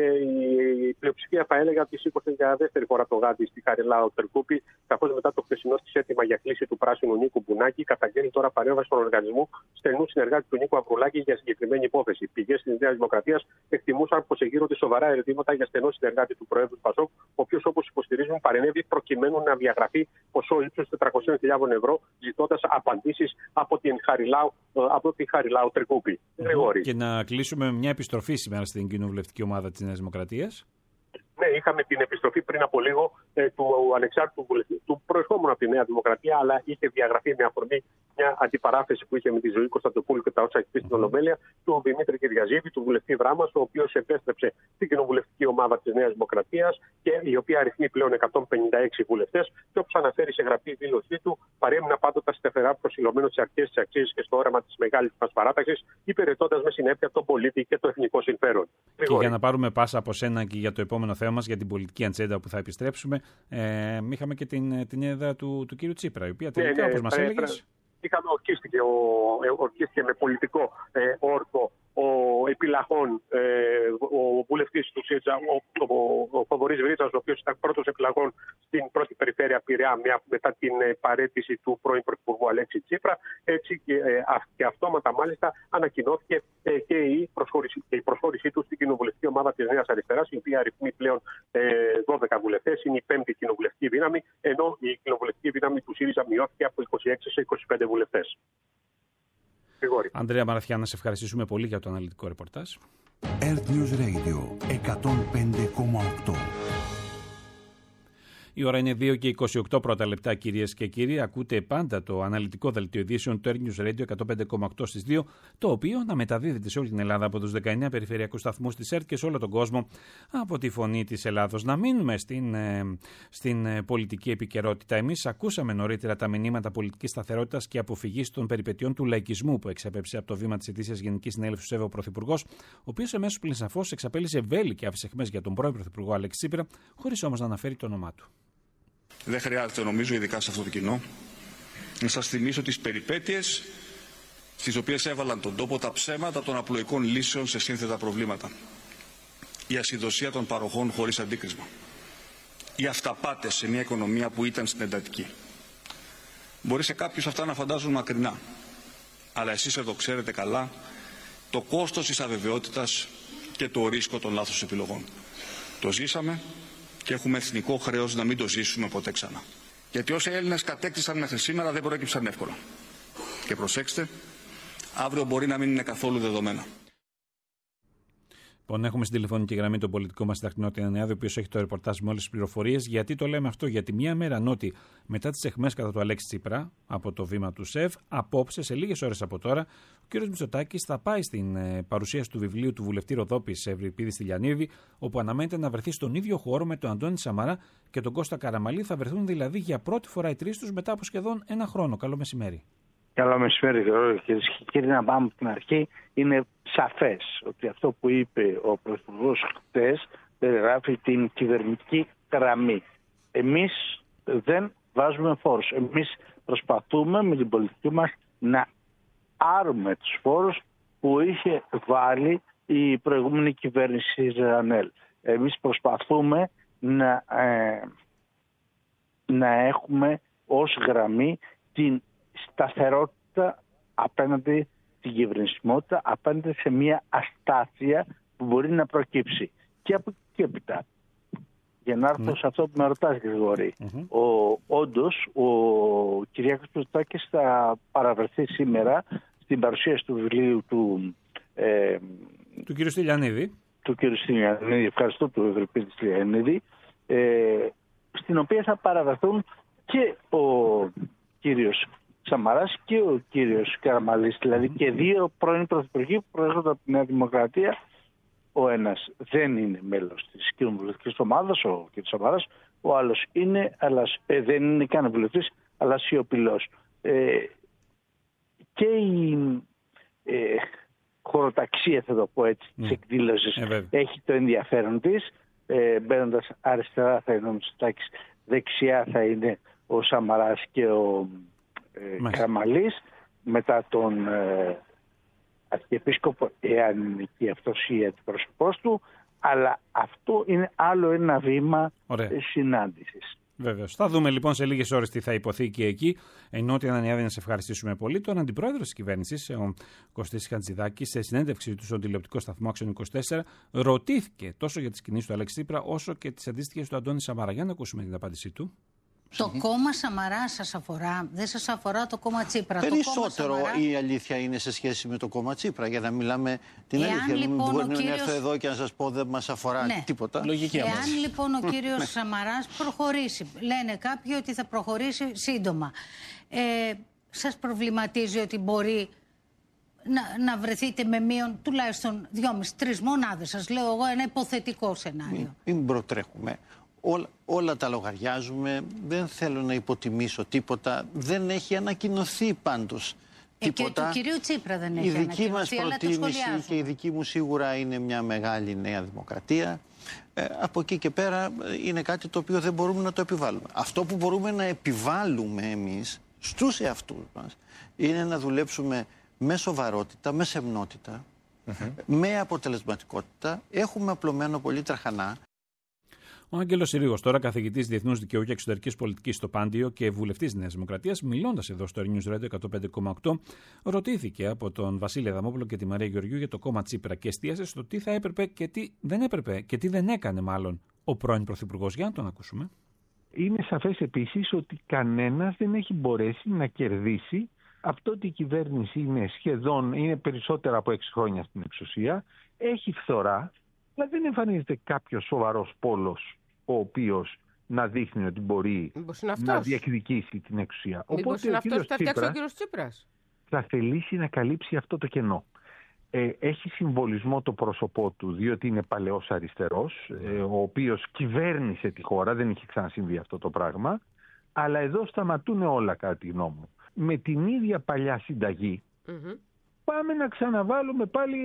Η πλειοψηφία θα έλεγα ότι σήκωσε για δεύτερη φορά το γάντι στη Χαριλάου Τερκούπη, καθώς μετά το χθεσινό της αίτημα για κλίση του πράσινου Νίκου Μπουνάκη καταγγέλνει τώρα παρέμβαση στον οργανισμό στενού συνεργάτη του Νίκου Αυρουλάκη για συγκεκριμένη υπόθεση. Πηγές της Νέας Δημοκρατίας εκτιμούσαν πως εγείρονται σοβαρά ερωτήματα για στενό συνεργάτη του Προέδρου του Πασόκ, ο οποίος, όπως υποστηρίζουν, παρενέβη προκειμένου να διαγραφεί ποσό ύψους τετρακόσιες χιλιάδες ευρώ, ζητώντας απαντήσεις από την Χαριλάου, από την Χαριλάου Τερκούπη. Mm-hmm. Και να κλείσουμε μια επιστροφή σήμερα στην κοινοβουλευτική ομάδα της Νέας Δημοκρατίας. Ναι, είχαμε την επιστροφή πριν από λίγο ε, του ανεξάρτητου βουλευτή, του προερχόμενου από τη Νέα Δημοκρατία, αλλά είχε διαγραφεί με αφορμή μια αντιπαράθεση που είχε με τη Ζωή Κωνσταντοπούλου και τα όσα έχει πει στην Ολομέλεια, του Δημήτρη Κυριαζίδη, του βουλευτή Βράμας, ο οποίος επέστρεψε στην κοινοβουλευτική ομάδα της Νέας Δημοκρατίας και η οποία αριθμεί πλέον εκατόν πενήντα έξι βουλευτές. Και όπως αναφέρει σε γραπτή δήλωσή του, παρέμεινα πάντοτε στεφερά προσιλωμένο στις αρχές της αξίας και στο όραμα της μεγάλης μας παράταξης, υπηρετώντας με συνέπεια τον πολίτη και το εθνικό συμφέρον. Και για να πάρουμε πάσα από σένα και για το επόμενο θέμα μας, για την πολιτική ατζέντα που θα επιστρέψουμε, ε, είχαμε και την, την έδρα του, του κύριου Τσίπρα, η οποία τελικά, ναι, ναι, όπως μας ε, έλεγες... Είχαμε ορκίστηκε, ο, ορκίστηκε με πολιτικό ε, όρκο ο επιλαχών, ε, ο βουλευτής του ΣΥΡΙΖΑ, ο, ο, ο Θοδωρής Βρίτσας, ο οποίος ήταν πρώτος επιλαγών στην πρώτη περιφέρεια Πειραιά μετά την ε, παραίτηση του πρώην Πρωθυπουργού Αλέξη Τσίπρα. Έτσι και, ε, και αυτόματα μάλιστα ανακοινώθηκε ε, και, η προσχώρηση, και η προσχώρησή του στην κοινοβουλευτική ομάδα της Νέας Αριστεράς, η οποία αριθμεί πλέον ε, δώδεκα βουλευτές, είναι η πέμπτη κοινοβουλευτική δύναμη, ενώ η κοινοβουλευτική δύναμη του ΣΥΡΙΖΑ μειώθηκε από είκοσι έξι σε είκοσι πέντε βουλευτές. Ανδρέα Μαραθιά, να σε ευχαριστήσουμε πολύ για το αναλυτικό ρεπορτάζ. Earth News Radio εκατόν πέντε κόμμα οκτώ. Η ώρα είναι δύο και είκοσι οκτώ πρώτα λεπτά, κυρίες και κύριοι. Ακούτε πάντα το αναλυτικό δελτίο ειδήσεων του Earth News Radio εκατόν πέντε κόμμα οκτώ στις δύο, το οποίο να μεταδίδεται σε όλη την Ελλάδα από τους δεκαεννέα περιφερειακούς σταθμούς της ΕΡΤ και σε όλο τον κόσμο από τη Φωνή της Ελλάδος. Να μείνουμε στην, στην πολιτική επικαιρότητα. Εμείς ακούσαμε νωρίτερα τα μηνύματα πολιτικής σταθερότητας και αποφυγής των περιπετειών του λαϊκισμού που εξαπέψε από το βήμα της ετήσιας Γενικής Συνέλευσης του ΣΕΒ ο Πρωθυπουργός, ο οποίος εμέσως πλην σαφώς εξαπέλυσε βέλη και άφησε αιχμές για τον πρώην Πρωθυπουργό Αλέξη Τσίπρα, χωρίς όμως να αναφέρει το όνομά του. Δεν χρειάζεται, νομίζω, ειδικά σε αυτό το κοινό, να σας θυμίσω τις περιπέτειες στις οποίες έβαλαν τον τόπο τα ψέματα των απλοϊκών λύσεων σε σύνθετα προβλήματα. Η ασυδοσία των παροχών χωρίς αντίκρισμα. Οι αυταπάτες σε μια οικονομία που ήταν στην εντατική. Μπορεί σε κάποιους αυτά να φαντάζουν μακρινά, αλλά εσείς εδώ ξέρετε καλά το κόστος της αβεβαιότητας και το ρίσκο των λάθος επιλογών. Το ζήσαμε και έχουμε εθνικό χρέος να μην το ζήσουμε ποτέ ξανά. Γιατί όσοι Έλληνες κατέκτησαν μέχρι σήμερα δεν προέκυψαν εύκολα. Και προσέξτε, αύριο μπορεί να μην είναι καθόλου δεδομένα. Λοιπόν, έχουμε στην τηλεφωνική γραμμή τον πολιτικό μας συντακτή Νότι Νεάδη, ο οποίος έχει το ρεπορτάζ με όλες τις πληροφορίες. Γιατί το λέμε αυτό? Γιατί μία μέρα, Νότι, μετά τις αιχμές κατά του Αλέξη Τσίπρα από το βήμα του ΣΕΒ, απόψε, σε λίγες ώρες από τώρα, ο κ. Μητσοτάκης θα πάει στην ε, παρουσίαση του βιβλίου του βουλευτή Ροδόπης Ευρυπίδη Στυλιανίδη, όπου αναμένεται να βρεθεί στον ίδιο χώρο με τον Αντώνη Σαμαρά και τον Κώστα Καραμαλή. Θα βρεθούν δηλαδή για πρώτη φορά οι τρεις τους μετά από σχεδόν ένα χρόνο. Καλό μεσημέρι. Καλό μεσημέρι, κυρίε και κύριοι. Να πάμε από την αρχή. Είναι σαφές ότι αυτό που είπε ο Πρωθυπουργός χτες περιγράφει την κυβερνητική γραμμή. Εμείς δεν βάζουμε φόρους. Εμείς προσπαθούμε με την πολιτική μας να άρουμε τους φόρους που είχε βάλει η προηγούμενη κυβέρνηση Ζανέλ. Εμείς προσπαθούμε να, ε, να έχουμε ως γραμμή την σταθερότητα απέναντι στην κυβερνησιμότητα, απέναντι σε μια αστάθεια που μπορεί να προκύψει. Και από εκεί και έπειτα, για να έρθω mm. σε αυτό που με ρωτάς, Γρηγόρη, mm-hmm. ο, όντως ο Κυριάκος Μητσοτάκης θα παραβρεθεί σήμερα στην παρουσίαση του βιβλίου του ε, του κ. Στυλιανίδη. Του κ. Στυλιανίδη, ευχαριστώ, του Ευρυπίδη Στυλιανίδη, ε, στην οποία θα παραβρεθούν και ο κύριος Σαμαράς και ο κύριος Καραμαλής, δηλαδή και δύο πρώην πρωθυπουργοί που προέρχονται από τη Νέα Δημοκρατία. Ο ένας δεν είναι μέλος της κοινοβουλευτικής ομάδας, ο κ. Σαμαράς, ο άλλος είναι, αλλά ε, δεν είναι καν βουλευτής, αλλά σιωπηλός. Ε, και η ε, χωροταξία, θα το πω έτσι, mm. της εκδήλωσης ε, έχει το ενδιαφέρον της. Ε, μπαίνοντας αριστερά θα είναι ο Μητσοτάκης, δεξιά θα είναι ο Σαμαράς και ο ε, Καραμαλής, μετά τον ε, Αρχιεπίσκοπο, εάν είναι και αυτός ή αντιπρόσωπός του, αλλά αυτό είναι άλλο ένα βήμα συνάντησης. Βεβαίως. Θα δούμε λοιπόν σε λίγες ώρες τι θα υποθεί και εκεί. Ενώ ότι Ανανιάδη, να σε ευχαριστήσουμε πολύ. Τον αντιπρόεδρο της κυβέρνησης, ο Κωστής Χατζηδάκης, σε συνέντευξη του στον τηλεοπτικό σταθμό Άξιον είκοσι τέσσερα, ρωτήθηκε τόσο για τις κινήσεις του Αλέξη Τσίπρα, όσο και τις αντίστοιχες του Αντώνη Σαμαρά. Για να ακούσουμε την απάντησή του. Το κόμμα Σαμαρά σας αφορά, δεν σας αφορά το κόμμα Τσίπρα. Περισσότερο το κόμμα Σαμαρά... η αλήθεια είναι σε σχέση με το κόμμα Τσίπρα, για να μιλάμε την Εάν αλήθεια. Λοιπόν, μπορεί κύριος... να έρθω εδώ και να σας πω δεν μας αφορά ναι. τίποτα. Λογική Εάν αμέσως. λοιπόν ο κύριος Σαμαράς προχωρήσει, λένε κάποιοι ότι θα προχωρήσει σύντομα, ε, σας προβληματίζει ότι μπορεί να, να βρεθείτε με μείον τουλάχιστον δυόμισι τρεις μονάδες? Σας λέω εγώ ένα υποθετικό σενάριο. Μην, μην προτρέχουμε. Όλα, όλα τα λογαριάζουμε, δεν θέλω να υποτιμήσω τίποτα, δεν έχει ανακοινωθεί πάντως ε, τίποτα. Και του κυρίου Τσίπρα δεν έχει η δική μας προτίμηση και η δική μου σίγουρα είναι μια μεγάλη Νέα Δημοκρατία. Ε, από εκεί και πέρα είναι κάτι το οποίο δεν μπορούμε να το επιβάλλουμε. Αυτό που μπορούμε να επιβάλλουμε εμείς στους εαυτούς μας είναι να δουλέψουμε με σοβαρότητα, με σεμνότητα, mm-hmm. με αποτελεσματικότητα. Έχουμε απλωμένο πολύ τραχανά. Ο Άγγελος Συρίγος, τώρα καθηγητής Διεθνούς Δικαίου και Εξωτερικής Πολιτικής στο Πάντιο και βουλευτής της Νέας Δημοκρατίας, μιλώντας εδώ στο News Radio εκατόν πέντε κόμμα οκτώ, ρωτήθηκε από τον Βασίλη Αδαμόπουλο και τη Μαρία Γεωργιού για το κόμμα Τσίπρα και εστίασε στο τι θα έπρεπε και τι δεν έπρεπε και τι δεν έκανε μάλλον ο πρώην Πρωθυπουργός. Για να τον ακούσουμε. Είναι σαφές επίσης ότι κανένας δεν έχει μπορέσει να κερδίσει από το ότι η κυβέρνηση είναι σχεδόν, είναι περισσότερα από έξι χρόνια στην εξουσία, έχει φθορά, αλλά δεν εμφανίζεται κάποιος σοβαρός πόλος ο οποίος να δείχνει ότι μπορεί να διεκδικήσει την εξουσία. Μήπως οπότε είναι αυτός που θα φτιάξει ο κύριος Τσίπρας. Θα θελήσει να καλύψει αυτό το κενό. Ε, έχει συμβολισμό το πρόσωπό του, διότι είναι παλαιός αριστερός, ε, ο οποίος κυβέρνησε τη χώρα, δεν είχε ξανασυμβεί αυτό το πράγμα, αλλά εδώ σταματούν όλα κατά τη γνώμη μου. Με την ίδια παλιά συνταγή, mm-hmm. πάμε να ξαναβάλουμε πάλι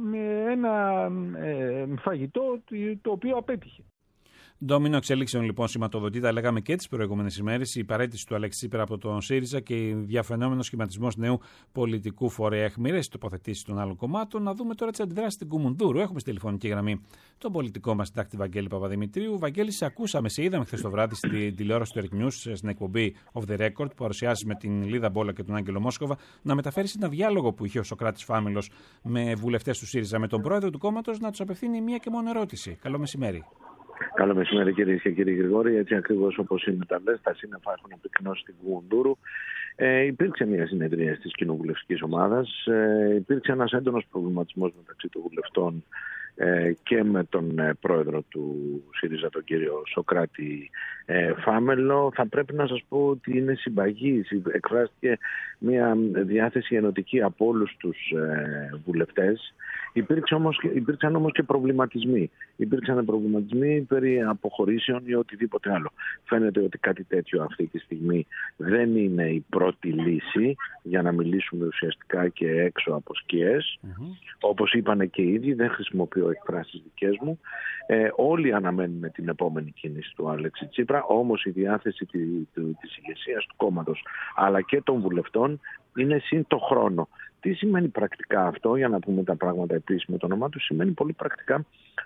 με ένα ε, φαγητό το οποίο απέτυχε. Ντόμινο εξελίξεων λοιπόν σηματοδοτεί, τα λέγαμε και τις προηγούμενες ημέρες, η παραίτηση του Αλέξη Τσίπρα από τον ΣΥΡΙΖΑ και η διαφαινόμενο σχηματισμός νέου πολιτικού φορέα. Αιχμηρές τοποθετήσεις των άλλων κομμάτων. Να δούμε τώρα τις αντιδράσεις στην Κουμουνδούρου. Έχουμε στη τηλεφωνική γραμμή τον πολιτικό μας συντάκτη Βαγγέλη Παπαδημητρίου. Βαγγέλη, σε ακούσαμε, σε είδαμε χθες το βράδυ στην τηλεόραση του Earth News, στην εκπομπή Off the Record, που παρουσιάζει με την Λίδα Μπόλα και τον Άγγελο Μόσχοβα, να μεταφέρει ένα διάλογο που είχε ο Σωκράτης Φάμελος με βουλευτές του ΣΥΡΙΖΑ, με τον πρόεδρο του κόμματος να τους απευθύνει μία και μόνο ερώτηση. Καλό μεσημέρι. Καλό μεσημέρι κυρίες και κύριοι Γρηγόρη. Έτσι ακριβώς όπως είναι τα λες, τα σύννεφα έχουν επικοινώσει στην Κουμουνδούρου. Ε, υπήρξε μια συνεδρία της κοινοβουλευτικής ομάδας. Ε, υπήρξε ένας έντονος προβληματισμός μεταξύ των βουλευτών ε, και με τον ε, πρόεδρο του ΣΥΡΙΖΑ, τον κύριο Σωκράτη ε, Φάμελο. Θα πρέπει να σας πω ότι είναι συμπαγής. Εκφράστηκε μια διάθεση ενωτική από όλους τους ε, βουλευτές. Υπήρξε όμως, υπήρξαν όμως και προβληματισμοί. Υπήρξαν προβληματισμοί περί αποχωρήσεων ή οτιδήποτε άλλο. Φαίνεται ότι κάτι τέτοιο αυτή τη στιγμή δεν είναι η πρώτη λύση, για να μιλήσουμε ουσιαστικά και έξω από σκιές. Mm-hmm. Όπως είπανε και οι ίδιοι, δεν χρησιμοποιώ εκφράσεις δικές μου. Ε, όλοι αναμένουμε την επόμενη κίνηση του Αλέξη Τσίπρα, όμως η διάθεση τη, τη, της ηγεσίας του κόμματος αλλά και των βουλευτών είναι συν το χρόνο. Τι σημαίνει πρακτικά αυτό, για να πούμε τα πράγματα επίσης με το όνομά του? Σημαίνει πολύ πρακτικά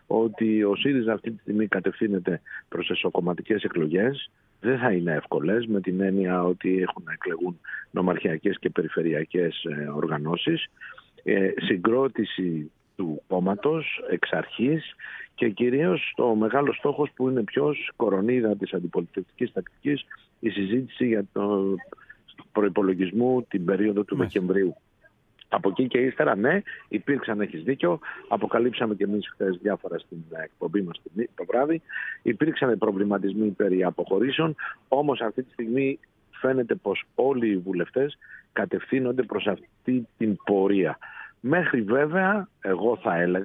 ότι ο ΣΥΡΙΖΑ αυτή τη στιγμή κατευθύνεται προς εσωκομματικές εκλογές. Δεν θα είναι εύκολες, με την έννοια ότι έχουν να εκλεγούν νομαρχιακές και περιφερειακές οργανώσεις. Ε, συγκρότηση του κόμματος εξ αρχής και κυρίως το μεγάλο στόχος που είναι ποιος, κορονίδα της αντιπολιτευτικής τακτικής, η συζήτηση για το προϋπολογισμό την περίοδο του Δεκεμβρίου. Από εκεί και ύστερα, ναι, υπήρξαν, έχεις δίκιο, αποκαλύψαμε και εμείς χθες διάφορα στην εκπομπή μας το βράδυ, υπήρξαν προβληματισμοί περί αποχωρήσεων, όμως αυτή τη στιγμή φαίνεται πως όλοι οι βουλευτές κατευθύνονται προς αυτή την πορεία. Μέχρι βέβαια, εγώ θα έλεγα,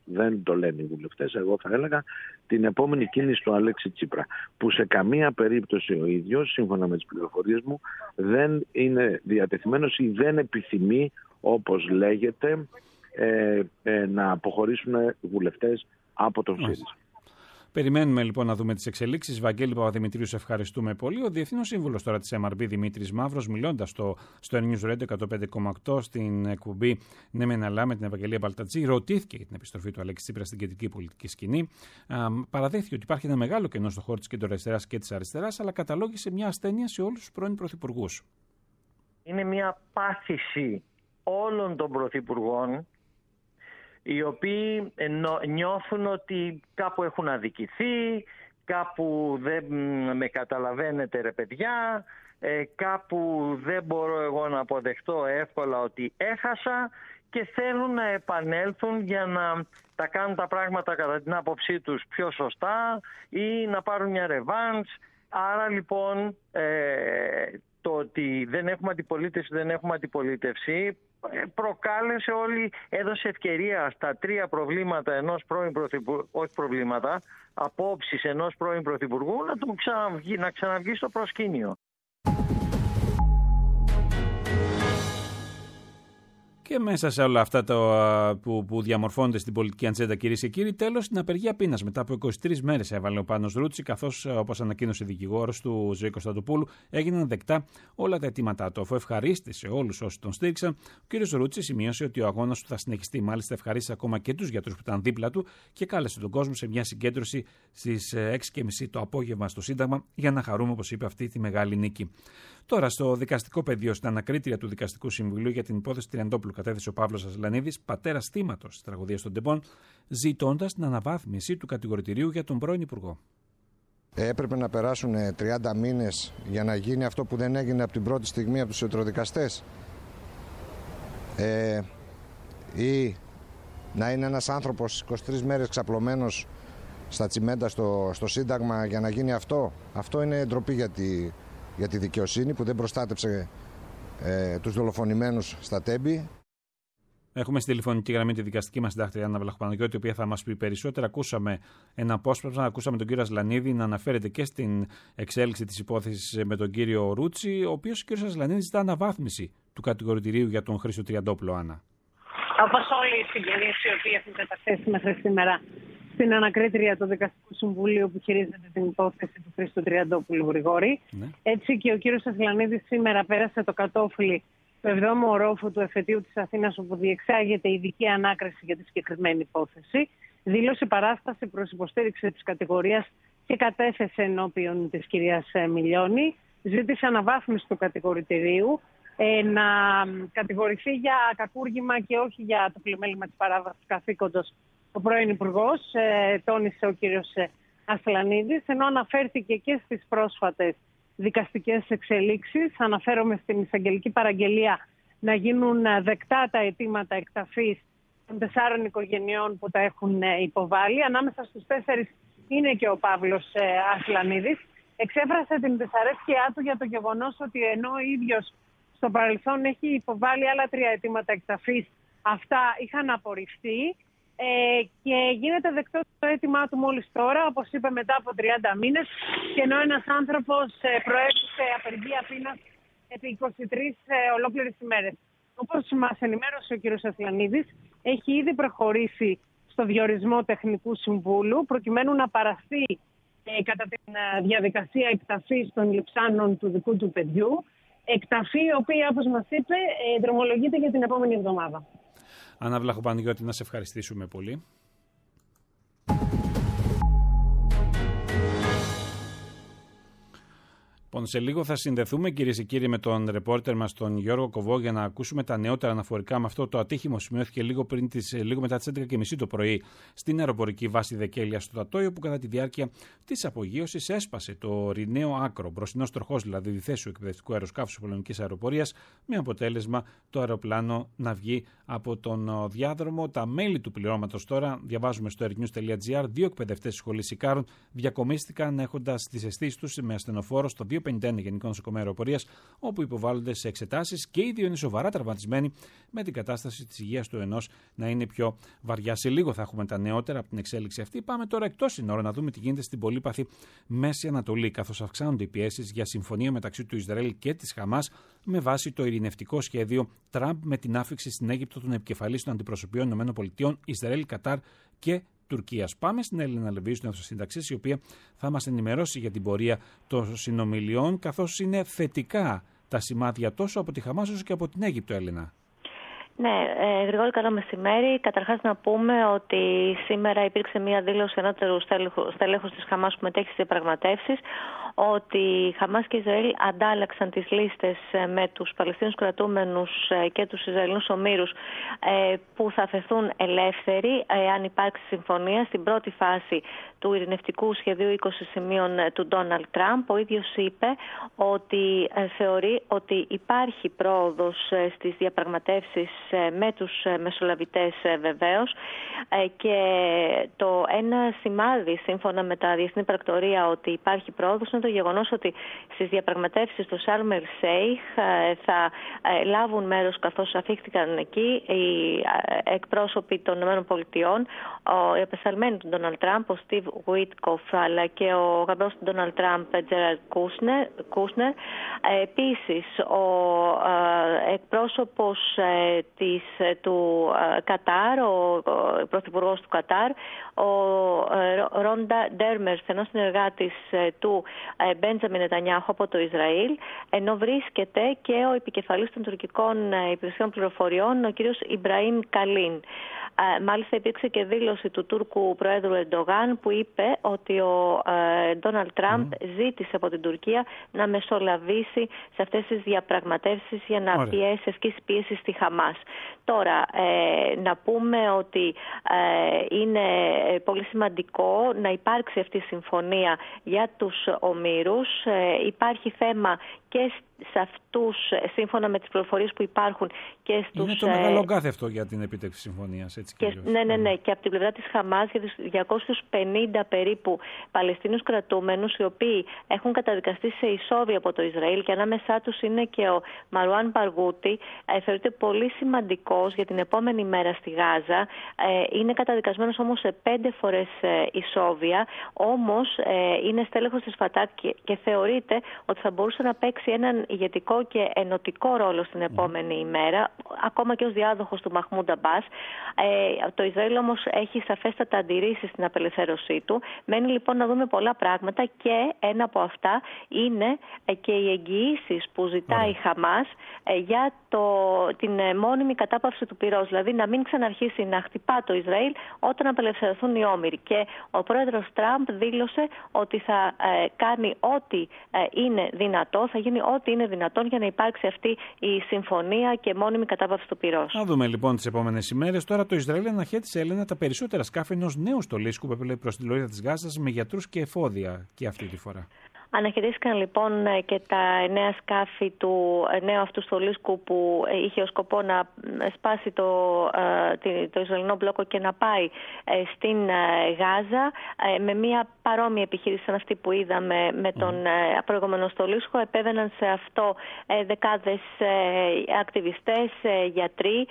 δεν το λένε οι βουλευτές, εγώ θα έλεγα την επόμενη κίνηση του Αλέξη Τσίπρα, που σε καμία περίπτωση ο ίδιος, σύμφωνα με τις πληροφορίες μου, δεν είναι διατεθειμένος ή δεν επιθυμεί, όπως λέγεται, ε, ε, να αποχωρήσουν βουλευτές από τον ΣΥΡΙΖΑ. Περιμένουμε λοιπόν να δούμε τις εξελίξεις. Βαγγέλη Παπαδημητρίου, σε ευχαριστούμε πολύ. Ο Διευθύνος Σύμβουλος τώρα της εμ αρ μπι, Δημήτρης Μαύρος, μιλώντας στο, στο News Radio εκατόν πέντε κόμμα οκτώ στην εκπομπή Ναι Μεν Αλλά με την Ευαγγελία Μπαλτατζή, ρωτήθηκε για την επιστροφή του Αλέξη Τσίπρα στην κεντρική πολιτική σκηνή. Α, παραδέχθηκε ότι υπάρχει ένα μεγάλο κενό στο χώρο της κεντροαριστεράς και της αριστεράς, αλλά καταλόγησε μια ασθένεια σε όλους τους πρώην πρωθυπουργούς. Είναι μια πάθηση όλων των πρωθυπουργών, οι οποίοι νιώθουν ότι κάπου έχουν αδικηθεί, κάπου δεν με καταλαβαίνετε ρε παιδιά, ε, κάπου δεν μπορώ εγώ να αποδεχτώ εύκολα ότι έχασα, και θέλουν να επανέλθουν για να τα κάνουν τα πράγματα κατά την άποψή τους πιο σωστά ή να πάρουν μια ρεβάνς. Άρα λοιπόν ε, το ότι δεν έχουμε αντιπολίτευση, δεν έχουμε αντιπολίτευση προκάλεσε όλη, έδωσε ευκαιρία στα τρία προβλήματα ενός πρώην πρωθυπουργού, όχι προβλήματα, απόψεις ενός πρώην πρωθυπουργού να, του ξαναβγεί, να ξαναβγεί στο προσκήνιο. Και μέσα σε όλα αυτά το, που, που διαμορφώνονται στην πολιτική ατζέντα, κυρίες και κύριοι, τέλος την απεργία πείνας. Μετά από είκοσι τρεις μέρες έβαλε ο Πάνος Ρούτσι, καθώς, όπως ανακοίνωσε η δικηγόρος του Ζωή Κωνσταντοπούλου, έγιναν δεκτά όλα τα αιτήματά του. Αφού ευχαρίστησε όλους όσοι τον στήριξαν, ο κύριος Ρούτσι σημείωσε ότι ο αγώνας του θα συνεχιστεί. Μάλιστα, ευχαρίστησε ακόμα και τους γιατρούς που ήταν δίπλα του και κάλεσε τον κόσμο σε μια συγκέντρωση στις έξι και μισή το απόγευμα στο Σύνταγμα για να χαρούμε, όπως είπε, αυτή τη μεγάλη νίκη. Τώρα, στο δικαστικό πεδίο, στην ανακρίτρια του Δικαστικού Συμβουλίου για την υπόθεση Τριαντόπουλου, κατέθεσε ο Παύλος Ασλανίδης, πατέρας θύματος της τραγωδίας των Τεμπών, ζητώντας την αναβάθμιση του κατηγορητηρίου για τον πρώην Υπουργό. Έπρεπε να περάσουν τριάντα μήνες για να γίνει αυτό που δεν έγινε από την πρώτη στιγμή από τους ιατροδικαστές. Ε, ή να είναι ένας άνθρωπος είκοσι τρεις μέρες ξαπλωμένος στα τσιμέντα στο, στο Σύνταγμα για να γίνει αυτό. Αυτό είναι ντροπή για τη, για τη δικαιοσύνη που δεν προστάτεψε ε, τους δολοφονημένους στα Τέμπη. Έχουμε στη τηλεφωνική γραμμή τη δικαστική μας συντάκτρια Άννα Βλαχοπαναγιώτη, η οποία θα μας πει περισσότερα. Ακούσαμε ένα απόσπασμα, ακούσαμε τον κύριο Ασλανίδη να αναφέρεται και στην εξέλιξη της υπόθεσης με τον κύριο Ρούτσι, ο οποίος ο κύριος Ασλανίδης ζητά αναβάθμιση του κατηγορητηρίου για τον Χρήστο Τριαντόπουλο. Άννα. Όπως όλοι οι συγγενείς οι οποίοι έχουν καταθέσει μέχρι σήμερα στην ανακρίτρια του Δικαστικού Συμβουλίου που χειρίζεται την υπόθεση του Χρήστου Τριαντόπουλου Γρηγόρη, ναι. Έτσι και ο κύριος Ασλανίδης σήμερα πέρασε το κατόφλι του εβδόμου ορόφου του εφετείου της Αθήνας, όπου διεξάγεται ειδική ανάκριση για τη συγκεκριμένη υπόθεση, δήλωσε παράσταση προς υποστήριξη της κατηγορίας και κατέθεσε ενώπιον της κυρίας Μιλιώνη. Ζήτησε αναβάθμιση του κατηγορητηρίου, ε, να κατηγορηθεί για κακούργημα και όχι για το πλημέλημα της παράβασης καθήκοντος ο πρώην Υπουργός, ε, τόνισε ο κύριος Ασλανίδης, ενώ αναφέρθηκε και στις πρόσφατες δικαστικές εξελίξεις. Αναφέρομαι στην εισαγγελική παραγγελία να γίνουν δεκτά τα αιτήματα εκταφής των τεσσάρων οικογενειών που τα έχουν υποβάλει. Ανάμεσα στους τέσσερις είναι και ο Παύλος Ασλανίδης. Εξέφρασε την δυσαρέσκειά του για το γεγονός ότι ενώ ο ίδιος στο παρελθόν έχει υποβάλει άλλα τρία αιτήματα εκταφής, αυτά είχαν απορριφθεί. Ε, και γίνεται δεκτό το αίτημά του μόλις τώρα, όπως είπε, μετά από τριάντα μήνες, και ενώ ένας άνθρωπος ε, προέκυψε απεργία πείνας επί είκοσι τρεις ε, ολόκληρες ημέρες. Όπως μας ενημέρωσε ο κ. Ασλανίδης, έχει ήδη προχωρήσει στο διορισμό τεχνικού συμβούλου προκειμένου να παραστεί ε, κατά τη ε, διαδικασία εκταφής των λειψάνων του δικού του παιδιού, εκταφή η οποία, όπως μας είπε, ε, δρομολογείται για την επόμενη εβδομάδα. Άννα Βλαχοπαναγιώτη, να σε ευχαριστήσουμε πολύ. Λοιπόν, σε λίγο θα συνδεθούμε, κυρίες και κύριοι, με τον ρεπόρτερ μας, τον Γιώργο Κοβό, για να ακούσουμε τα νεότερα αναφορικά με αυτό το ατύχημα. Σημειώθηκε λίγο, πριν τις, λίγο μετά τις έντεκα και μισή το πρωί στην αεροπορική βάση Δεκέλεια στο Τατόιο, που κατά τη διάρκεια της απογείωσης έσπασε το ριναίο άκρο, μπροστινός τροχός δηλαδή διθέσιου εκπαιδευτικού αεροσκάφους πολεμικής αεροπορίας, με αποτέλεσμα το αεροπλάνο να βγει από τον διάδρομο. Τα μέλη του πληρώματος τώρα, διαβάζουμε στο airnews τελεία gr, δύο εκπαιδευτές της σχολής Ικάρων διακομίστηκαν έχοντας τις αισθήσεις τους με ασθενοφόρο στο δύο πενήντα ένα Γενικό Νοσοκομείο Αεροπορίας, όπου υποβάλλονται σε εξετάσεις και οι δύο είναι σοβαρά τραυματισμένοι, με την κατάσταση της υγείας του ενός να είναι πιο βαριά. Σε λίγο θα έχουμε τα νεότερα από την εξέλιξη αυτή. Πάμε τώρα εκτός συνόρων να δούμε τι γίνεται στην πολύπαθη Μέση Ανατολή, καθώς αυξάνονται οι πιέσεις για συμφωνία μεταξύ του Ισραήλ και της Χαμάς με βάση το ειρηνευτικό σχέδιο Τραμπ, με την άφηξη στην Αίγυπτο των επικεφαλής των αντιπροσωπείων ΗΠΑ, Ισραήλ, Κατάρ και Τουρκίας. Πάμε στην Έλληνα Λεβίου, στην αίθουσα σύνταξης, η οποία θα μας ενημερώσει για την πορεία των συνομιλιών, καθώς είναι θετικά τα σημάδια τόσο από τη Χαμάς όσο και από την Αίγυπτο, Έλληνα. Ναι, ε, Γρηγόρη, καλό μεσημέρι. Καταρχάς να πούμε ότι σήμερα υπήρξε μια δήλωση ενώτερου στελέχους της Χαμάς που μετέχει στις διαπραγματεύσεις, ότι η Χαμάς και η Ισραήλ αντάλλαξαν τις λίστες με τους Παλαιστίνους κρατούμενους και τους Ισραηλινούς ομήρους που θα αφαιθούν ελεύθεροι αν υπάρξει συμφωνία στην πρώτη φάση του ειρηνευτικού σχεδίου είκοσι σημείων του Ντόναλντ Τραμπ. Ο ίδιος είπε ότι θεωρεί ότι υπάρχει πρόοδος στις διαπραγματεύσεις με τους μεσολαβητές βεβαίως, και το ένα σημάδι σύμφωνα με τα διεθνή πρακτορία ότι υπάρχει πρόοδος είναι το γεγονός ότι στις διαπραγματεύσεις στο Σάρμ ελ Σέιχ θα λάβουν μέρος, καθώς αφήχθηκαν εκεί οι εκπρόσωποι των ΗΠΑ, οι απεσταλμένοι του Ντόναλντ Τραμπ, ο Στίβ Γουίτκοφ, αλλά και ο γαμπρός του Ντόναλντ Τραμπ, Τζέραρντ Κούσνερ. Επίσης, ο εκπρόσωπος της, του Κατάρ, ο πρωθυπουργός του Κατάρ, ο Ρόντα Ντέρμερ, στενός συνεργάτης του Μπέντζαμιν Νετανιάχου από το Ισραήλ, ενώ βρίσκεται και ο επικεφαλής των τουρκικών υπηρεσιών πληροφοριών, ο κύριος Ιμπραήμ Καλίν. Μάλιστα υπήρξε και δήλωση του Τούρκου Προέδρου Ερντογάν που είπε ότι ο Ντόναλντ Τραμπ mm. ζήτησε από την Τουρκία να μεσολαβήσει σε αυτές τις διαπραγματεύσεις για να Ωραία. πιέσει, ασκήσει πίεση στη Χαμάς. Τώρα, ε, να πούμε ότι ε, είναι πολύ σημαντικό να υπάρξει αυτή η συμφωνία για τους ομήρους. Ε, υπάρχει θέμα και σε αυτούς, σύμφωνα με τις πληροφορίες που υπάρχουν, και στους... Είναι το μεγάλο κάθευτο για την επίτευξη συμφωνίας, έτσι και, ναι, ναι, ναι. Και από την πλευρά της Χαμάς για τους διακόσιους πενήντα περίπου Παλαιστίνους κρατούμενους, οι οποίοι έχουν καταδικαστεί σε εισόβια από το Ισραήλ, και ανάμεσά τους είναι και ο Μαρουάν Μπαργούτη, ε, θεωρείται πολύ σημαντικός για την επόμενη μέρα στη Γάζα. Ε, είναι καταδικασμένος όμως σε πέντε φορές ε, εισόβια, όμως ε, είναι στέλεχος της Φατάχ και, και θεωρείται ότι θα μπορούσε να παίξει έναν ηγετικό και ενωτικό ρόλο στην επόμενη mm. ημέρα, ακόμα και ως διάδοχος του Μαχμούντ Αμπάς. Ε, το Ισραήλ όμως έχει σαφέστατα αντιρρήσεις στην απελευθέρωσή του. Μένει λοιπόν να δούμε πολλά πράγματα, και ένα από αυτά είναι ε, και οι εγγυήσεις που ζητάει mm. η Χαμάς ε, για το, την ε, μόνιμη κατάπαυση του πυρός, δηλαδή να μην ξαναρχίσει να χτυπά το Ισραήλ όταν απελευθερωθούν οι όμηροι. Και ο πρόεδρος Τραμπ δήλωσε ότι θα ε, κάνει ό,τι ε, είναι δυνατό, θα γίνει ό,τι είναι δυνατόν για να υπάρξει αυτή η συμφωνία και μόνιμη κατάπαυση του πυρός. Να δούμε λοιπόν τις επόμενες ημέρες. Τώρα το Ισραήλ αναχέτησε, Έλενα, τα περισσότερα σκάφη ενός νέου στολίσκου που έπαιρνε προς τη λωρίδα της Γάζας με γιατρούς και εφόδια και αυτή τη φορά. Αναχαιρίστηκαν λοιπόν και τα νέα σκάφη του νέου αυτού στολίσκου που είχε ως σκοπό να σπάσει το, το Ισραηλινό μπλόκο και να πάει στην Γάζα, με μια παρόμοια επιχείρηση σαν αυτή που είδαμε με τον mm. προηγούμενο στολίσκο. Επέβαιναν σε αυτό δεκάδες ακτιβιστές, γιατροί,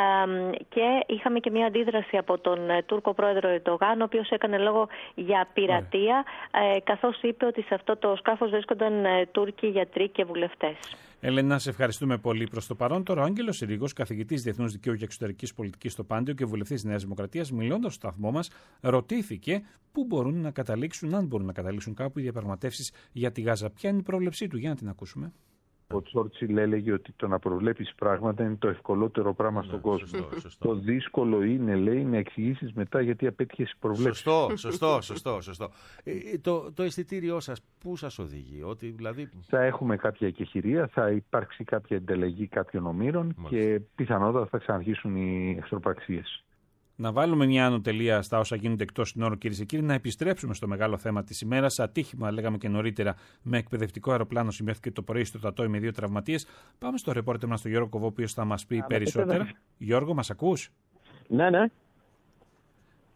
και είχαμε και μια αντίδραση από τον Τούρκο πρόεδρο Ερντογάν, ο οποίος έκανε λόγο για πειρατεία, mm. καθώς είπε ότι σε αυτό το το σκάφος βρίσκονταν ε, Τούρκοι γιατροί και βουλευτές. Έλενα, σε ευχαριστούμε πολύ προς το παρόν. Τώρα, ο Άγγελος Συρίγος, καθηγητής Διεθνούς Δικαίου και Εξωτερικής Πολιτικής στο Πάντιο και βουλευτής της Νέας Δημοκρατίας, μιλώντας στο σταθμό μας, ρωτήθηκε πού μπορούν να καταλήξουν, αν μπορούν να καταλήξουν κάπου οι διαπραγματεύσεις για τη Γάζα. Ποια είναι η πρόβλεψή του, για να την ακούσουμε. Ο Τσόρτσιλ έλεγε ότι το να προβλέπεις πράγματα είναι το ευκολότερο πράγμα στον κόσμο. Σωστό, σωστό. Το δύσκολο είναι, λέει, να εξηγήσεις μετά γιατί απέτυχες τις προβλέψεις. Σωστό, σωστό, σωστό. σωστό. Ε, το, το αισθητήριό σας πού σας οδηγεί, ότι δηλαδή... Θα έχουμε κάποια εκεχηρία, θα υπάρξει κάποια εντελεγή κάποιων ομήρων και πιθανότατα θα ξαναρχίσουν οι εχθροπραξίες. Να βάλουμε μια άνω τελεία στα όσα γίνονται εκτός συνόρων, κυρίες και κύριοι, να επιστρέψουμε στο μεγάλο θέμα της ημέρας. Ατύχημα, λέγαμε και νωρίτερα, με εκπαιδευτικό αεροπλάνο σημειώθηκε το πρωί στο Τατόι με δύο τραυματίες. Πάμε στο ρεπόρτερ μας, τον Γιώργο Κοβό, ο οποίος θα μας πει Α, περισσότερα. Γιώργο, μας ακούς? Ναι, ναι.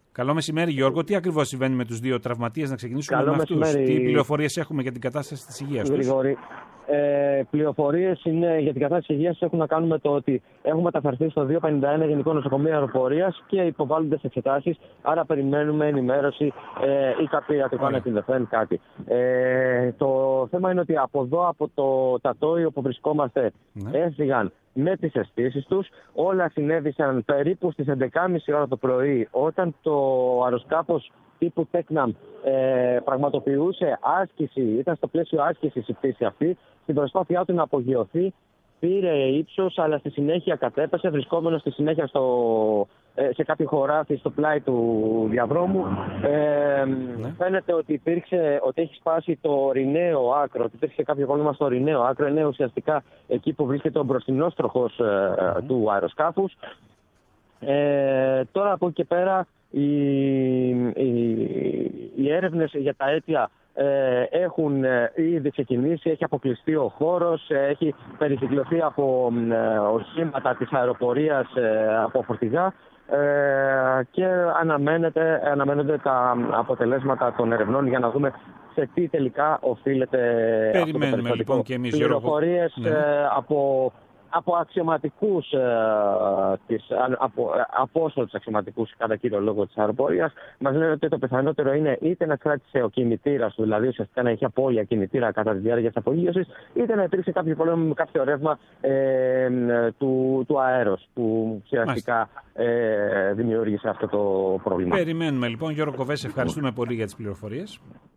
Καλό μεσημέρι, Γιώργο. Τι ακριβώς συμβαίνει με τους δύο τραυματίες, να ξεκινήσουμε Καλό με αυτούς? μεσημέρι. Τι πληροφορίες έχουμε για την κατάσταση της υγείας τους? Γρηγόρη. Ε, πληροφορίες είναι για την κατάσταση της υγείας έχουν να κάνουν με το ότι έχουν μεταφερθεί στο δύο πενήντα ένα Γενικό Νοσοκομείο Αεροπορίας και υποβάλλονται σε εξετάσεις. Άρα περιμένουμε ενημέρωση ε, ή κάποιο ιατρικό ανακοινωθέν κάτι. Ε, το θέμα είναι ότι από εδώ, από το τατόι όπου βρισκόμαστε, ναι. έφυγαν με τις αισθήσεις τους. Όλα συνέβησαν περίπου στις έντεκα και τριάντα ώρα το πρωί, όταν το αεροσκάφος τύπου Τέκναμ ε, πραγματοποιούσε άσκηση, ήταν στο πλαίσιο άσκησης η πτήση αυτή. Στην προσπάθειά του να απογειωθεί, πήρε ύψος, αλλά στη συνέχεια κατέπεσε, βρισκόμενο στη συνέχεια στο, ε, σε κάποιο χωράφι στο πλάι του διαδρόμου. Ε, ναι. Φαίνεται ότι, υπήρξε, ότι έχει σπάσει το ορειναίο άκρο, ότι υπήρξε κάποιο πρόβλημα στο ορειναίο άκρο. Είναι ουσιαστικά εκεί που βρίσκεται ο μπροστινός τροχός ε, mm. του αεροσκάφους. Ε, τώρα από εκεί και πέρα οι, οι, οι έρευνες για τα αίτια ε, έχουν ε, ήδη ξεκινήσει, έχει αποκλειστεί ο χώρος, ε, έχει περικυκλωθεί από ε, οχήματα της αεροπορίας ε, από φορτηγά ε, και αναμένεται, αναμένονται τα αποτελέσματα των ερευνών για να δούμε σε τι τελικά οφείλεται. Περιμένουμε αυτό το περιστατικό. Λοιπόν και εμείς, πληροφορίες ναι. ε, από από αξιωματικούς, ε, της, από, από όσο τους αξιωματικούς κατά κύριο λόγο της αεροπορίας, μας λένε ότι το πιθανότερο είναι είτε να κράτησε ο κινητήρας του, δηλαδή ουσιαστικά να έχει απώλεια κινητήρα κατά τη διάρκεια της απογείωσης, είτε να υπήρξε κάποιο πρόβλημα με κάποιο ρεύμα ε, του, του αέρος, που ουσιαστικά ε, δημιούργησε αυτό το πρόβλημα. Περιμένουμε λοιπόν. Γιώργο Κοβέση, ευχαριστούμε πολύ για τις πληροφορίες.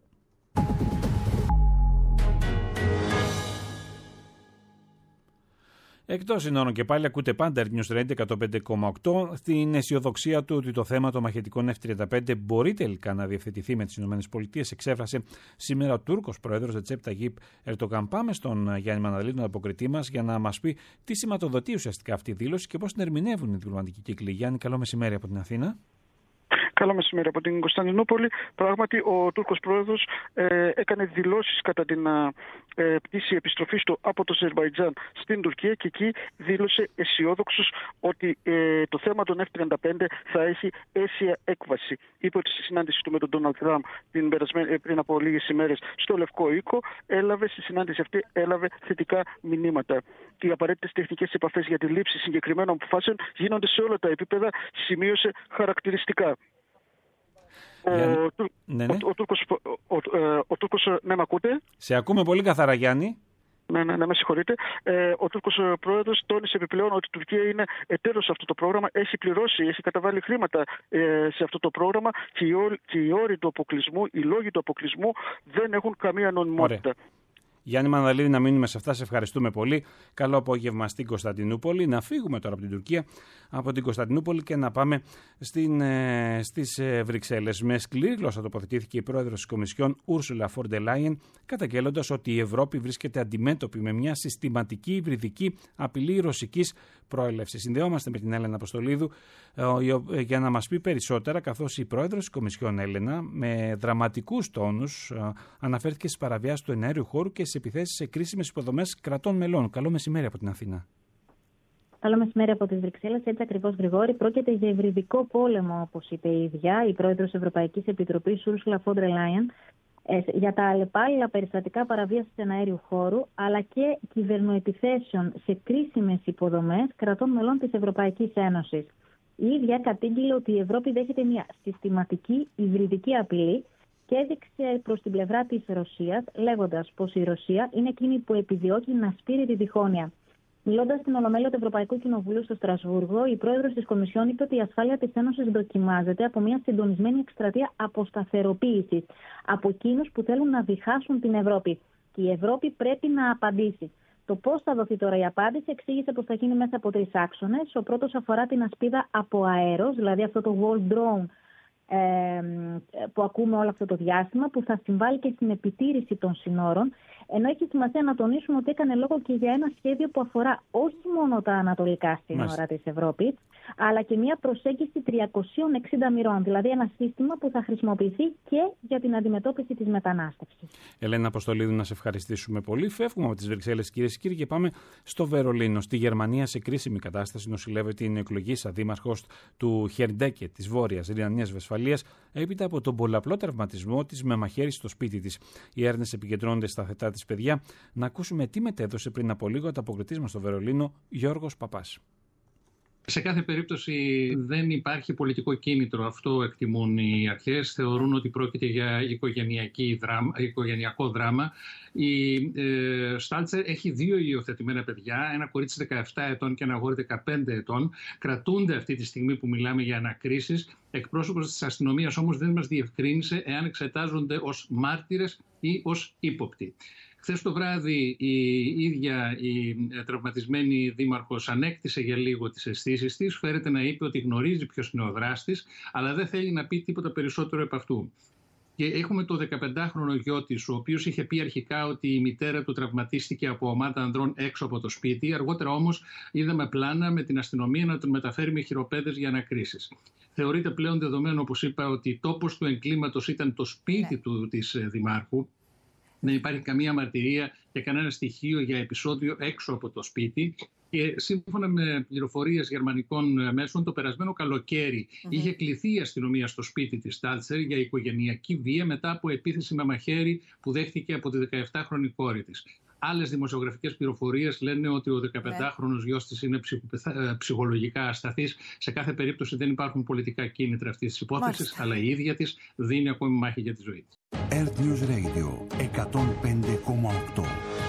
Εκτός συνόρων και πάλι ακούτε πάντα News Radio εκατόν πέντε κόμμα οκτώ στην αισιοδοξία του ότι το θέμα των μαχητικών εφ τριάντα πέντε μπορεί τελικά να διευθετηθεί με τις ΗΠΑ. Εξέφρασε σήμερα ο Τούρκος πρόεδρος Ρετζέπ Ταγίπ Ερντογάν. Πάμε στον Γιάννη Μαναλίδη, τον αποκριτή μας, για να μας πει τι σηματοδοτεί ουσιαστικά αυτή η δήλωση και πώς την ερμηνεύουν οι διπλωματικοί κύκλοι. Γιάννη, καλό μεσημέρι από την Αθήνα. Καλό μεσημέρι από την Κωνσταντινούπολη. Πράγματι, ο Τούρκος πρόεδρος ε, έκανε δηλώσεις κατά την ε, πτήση επιστροφής του από το Αζερμπαϊτζάν στην Τουρκία και εκεί δήλωσε αισιόδοξος ότι ε, το θέμα των εφ τριάντα πέντε θα έχει αίσια έκβαση. Είπε ότι στη συνάντηση του με τον Ντόναλντ Τραμπ πριν από λίγες ημέρες στο Λευκό Οίκο, έλαβε, στη συνάντηση αυτή έλαβε θετικά μηνύματα. Οι απαραίτητες τεχνικές επαφές για τη λήψη συγκεκριμένων αποφάσεων γίνονται σε όλα τα επίπεδα, σημείωσε χαρακτηριστικά. Ο, ναι, ναι. ο, ο, Τούρκος, ο, ο Τούρκος, ναι, με ακούτε? Σε ακούμε πολύ καθαρά, Γιάννη. Ναι, ναι, ναι, με συγχωρείτε. Ε, ο Τούρκος πρόεδρος τόνισε επιπλέον ότι η Τουρκία είναι εταίρος σε αυτό το πρόγραμμα, έχει πληρώσει, έχει καταβάλει χρήματα ε, σε αυτό το πρόγραμμα και οι, όροι, και οι όροι του αποκλεισμού, οι λόγοι του αποκλεισμού δεν έχουν καμία νομιμότητα. Ωραία. Γιάννη Μαναλίδη, να μείνουμε σε αυτά. Σε ευχαριστούμε πολύ. Καλό απόγευμα στην Κωνσταντινούπολη. Να φύγουμε τώρα από την Τουρκία, από την Κωνσταντινούπολη και να πάμε στην, ε, στις ε, Βρυξέλλες. Με σκληρή γλώσσα τοποθετήθηκε η πρόεδρος της Κομισιόν, Ούρσουλα φον ντερ Λάιεν, καταγγέλλοντας ότι η Ευρώπη βρίσκεται αντιμέτωπη με μια συστηματική υβριδική απειλή ρωσικής προέλευσης. Συνδεόμαστε με την Έλενα Αποστολίδου ε, ε, για να μας πει περισσότερα, καθώς η πρόεδρος της Κομισιόν, Έλενα, με δραματικούς τόνους ε, αναφέρθηκε στις παραβιάσεις του εναέριου χώρου και στις επιθέσεις σε κρίσιμες υποδομές κρατών μελών. Καλό μεσημέρι από την Αθήνα. Καλό μεσημέρι από τις Βρυξέλλες. Έτσι ακριβώς, Γρηγόρη. Πρόκειται για υβριδικό πόλεμο, όπως είπε η ίδια η πρόεδρος της Ευρωπαϊκής Επιτροπής, Ursula von der Leyen, για τα αλλεπάλληλα περιστατικά παραβίασης εναέριου χώρου, αλλά και κυβερνοεπιθέσεων σε κρίσιμες υποδομές κρατών μελών της Ευρωπαϊκής Ένωσης. Η ίδια κατήγγειλε ότι η Ευρώπη δέχεται μια συστηματική υβριδική απειλή και έδειξε προς την πλευρά της Ρωσίας, λέγοντας πως η Ρωσία είναι εκείνη που επιδιώκει να σπείρει τη διχόνοια. Μιλώντας στην Ολομέλεια του Ευρωπαϊκού Κοινοβουλίου στο Στρασβούργο, η πρόεδρος της Κομισιόν είπε ότι η ασφάλεια της Ένωσης δοκιμάζεται από μια συντονισμένη εκστρατεία αποσταθεροποίησης από εκείνους που θέλουν να διχάσουν την Ευρώπη. Και η Ευρώπη πρέπει να απαντήσει. Το πώς θα δοθεί τώρα η απάντηση εξήγησε πως θα γίνει μέσα από τρεις άξονες. Ο πρώτος αφορά την ασπίδα από αέρος, δηλαδή αυτό το wall drone που ακούμε όλο αυτό το διάστημα, που θα συμβάλλει και στην επιτήρηση των συνόρων Ενώ έχει σημασία να τονίσουμε ότι έκανε λόγο και για ένα σχέδιο που αφορά όχι μόνο τα ανατολικά σύνορα της Ευρώπης, αλλά και μια προσέγγιση τριακοσίων εξήντα μοιρών, δηλαδή ένα σύστημα που θα χρησιμοποιηθεί και για την αντιμετώπιση της μετανάστευσης. Ελένα Αποστολίδου, να σε ευχαριστήσουμε πολύ. Φεύγουμε από τις Βρυξέλλες, κυρίες και κύριοι, και πάμε στο Βερολίνο. Στη Γερμανία, σε κρίσιμη κατάσταση, νοσηλεύεται η νεοεκλογήσα δήμαρχος του Χερντέκε της Βόρειας Ρινανίας Βεσφαλίας, έπειτα από τον πολλαπλό τραυματισμό της με μαχαίρι στο σπίτι της. Οι έρευνες επικεντρώνονται στα θετά της παιδιά. Να ακούσουμε τι μετέδωσε πριν από λίγο ανταποκριτής μας στο Βερολίνο, Γιώργος Παπάς. Σε κάθε περίπτωση δεν υπάρχει πολιτικό κίνητρο, αυτό εκτιμούν οι αρχές. Θεωρούν ότι πρόκειται για οικογενειακή δράμα, οικογενειακό δράμα. Η ε, Στάλτσερ έχει δύο υιοθετημένα παιδιά, ένα κορίτσι δεκαεπτά ετών και ένα αγόρι δεκαπέντε ετών. Κρατούνται αυτή τη στιγμή που μιλάμε για ανακρίσεις. Εκπρόσωπος της αστυνομίας όμως δεν μας διευκρίνησε εάν εξετάζονται ως μάρτυρες ή ως ύποπτοι. Χθες το βράδυ η ίδια η τραυματισμένη δήμαρχος ανέκτησε για λίγο τις αισθήσεις της. Φέρεται να είπε ότι γνωρίζει ποιος είναι ο δράστης, αλλά δεν θέλει να πει τίποτα περισσότερο επ' αυτού. Και έχουμε το δεκαπεντάχρονο γιο της, ο οποίος είχε πει αρχικά ότι η μητέρα του τραυματίστηκε από ομάδα ανδρών έξω από το σπίτι. Αργότερα όμως είδαμε πλάνα με την αστυνομία να τον μεταφέρει με χειροπέδες για ανακρίσεις. Θεωρείται πλέον δεδομένο, όπως είπα, ότι τόπος του εγκλήματος ήταν το σπίτι του της δημάρχου. Δεν υπάρχει καμία μαρτυρία και κανένα στοιχείο για επεισόδιο έξω από το σπίτι. Και σύμφωνα με πληροφορίες γερμανικών μέσων, το περασμένο καλοκαίρι mm-hmm. είχε κληθεί η αστυνομία στο σπίτι της Στάλτσερ για οικογενειακή βία μετά από επίθεση με μαχαίρι που δέχτηκε από τη δεκαεπτάχρονη κόρη της. Άλλες δημοσιογραφικές πληροφορίες λένε ότι ο δεκαπεντάχρονος γιος της είναι ψυχολογικά ασταθής. Σε κάθε περίπτωση δεν υπάρχουν πολιτικά κίνητρα αυτής της υπόθεσης, αλλά η ίδια της δίνει ακόμη μάχη για τη ζωή της. Earth News Radio εκατόν πέντε κόμμα οκτώ.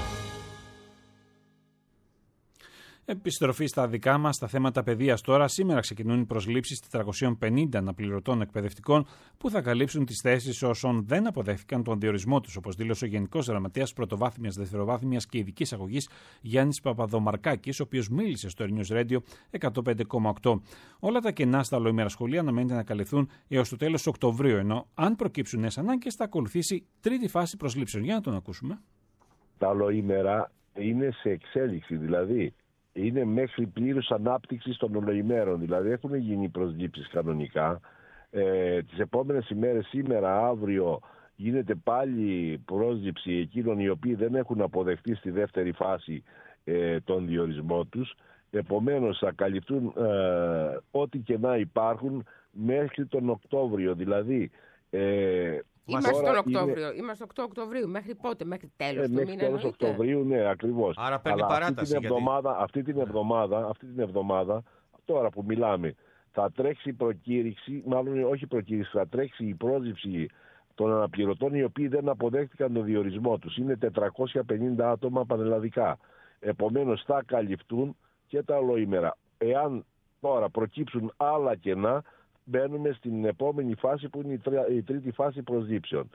Επιστροφή στα δικά μας, στα θέματα παιδείας τώρα. Σήμερα ξεκινούν οι προσλήψεις τετρακοσίων πενήντα αναπληρωτών εκπαιδευτικών που θα καλύψουν τις θέσεις όσων δεν αποδέχθηκαν τον διορισμό τους, όπως δήλωσε ο Γενικός Γραμματέας Πρωτοβάθμιας, Δευτεροβάθμιας και Ειδικής Αγωγής Γιάννης Παπαδομαρκάκης, ο οποίος μίλησε στο Air News Radio εκατόν πέντε κόμμα οκτώ. Όλα τα κενά στα ολοήμερα σχολεία αναμένεται να καλυφθούν έως το τέλος Οκτωβρίου, ενώ αν προκύψουν νέες ανάγκες θα ακολουθήσει τρίτη φάση προσλήψεων. Για να τον ακούσουμε. Τα ολοήμερα είναι σε εξέλιξη, δηλαδή. Είναι μέχρι πλήρους ανάπτυξης των ολοημέρων. Δηλαδή έχουν γίνει προσλήψεις κανονικά. Ε, τις επόμενες ημέρες, σήμερα, αύριο, γίνεται πάλι πρόσληψη εκείνων οι οποίοι δεν έχουν αποδεχτεί στη δεύτερη φάση ε, τον διορισμό τους. Επομένως θα καλυφθούν ε, ό,τι και να υπάρχουν μέχρι τον Οκτώβριο. Δηλαδή... Ε, Είμαστε τον Οκτώβριο. Είναι... Είμαστε οκτώ Οκτωβρίου. Μέχρι πότε, μέχρι τέλος ε, του μέχρι μήνα. Τέλος Οκτωβρίου, ναι, ακριβώς. Άρα παίρνει Αλλά παράταση. Αυτή την, γιατί... εβδομάδα, αυτή, την εβδομάδα, αυτή την εβδομάδα, τώρα που μιλάμε, θα τρέξει η προκήρυξη, μάλλον όχι προκήρυξη, θα τρέξει η πρόσληψη των αναπληρωτών οι οποίοι δεν αποδέχτηκαν τον διορισμό τους. Είναι τετρακόσια πενήντα άτομα πανελλαδικά. Επομένως θα καλυφθούν και τα ολοήμερα. Εάν τώρα προκύψουν άλλα κενά, μπαίνουμε στην επόμενη φάση που είναι η, τριά, η τρίτη φάση προσλήψεων.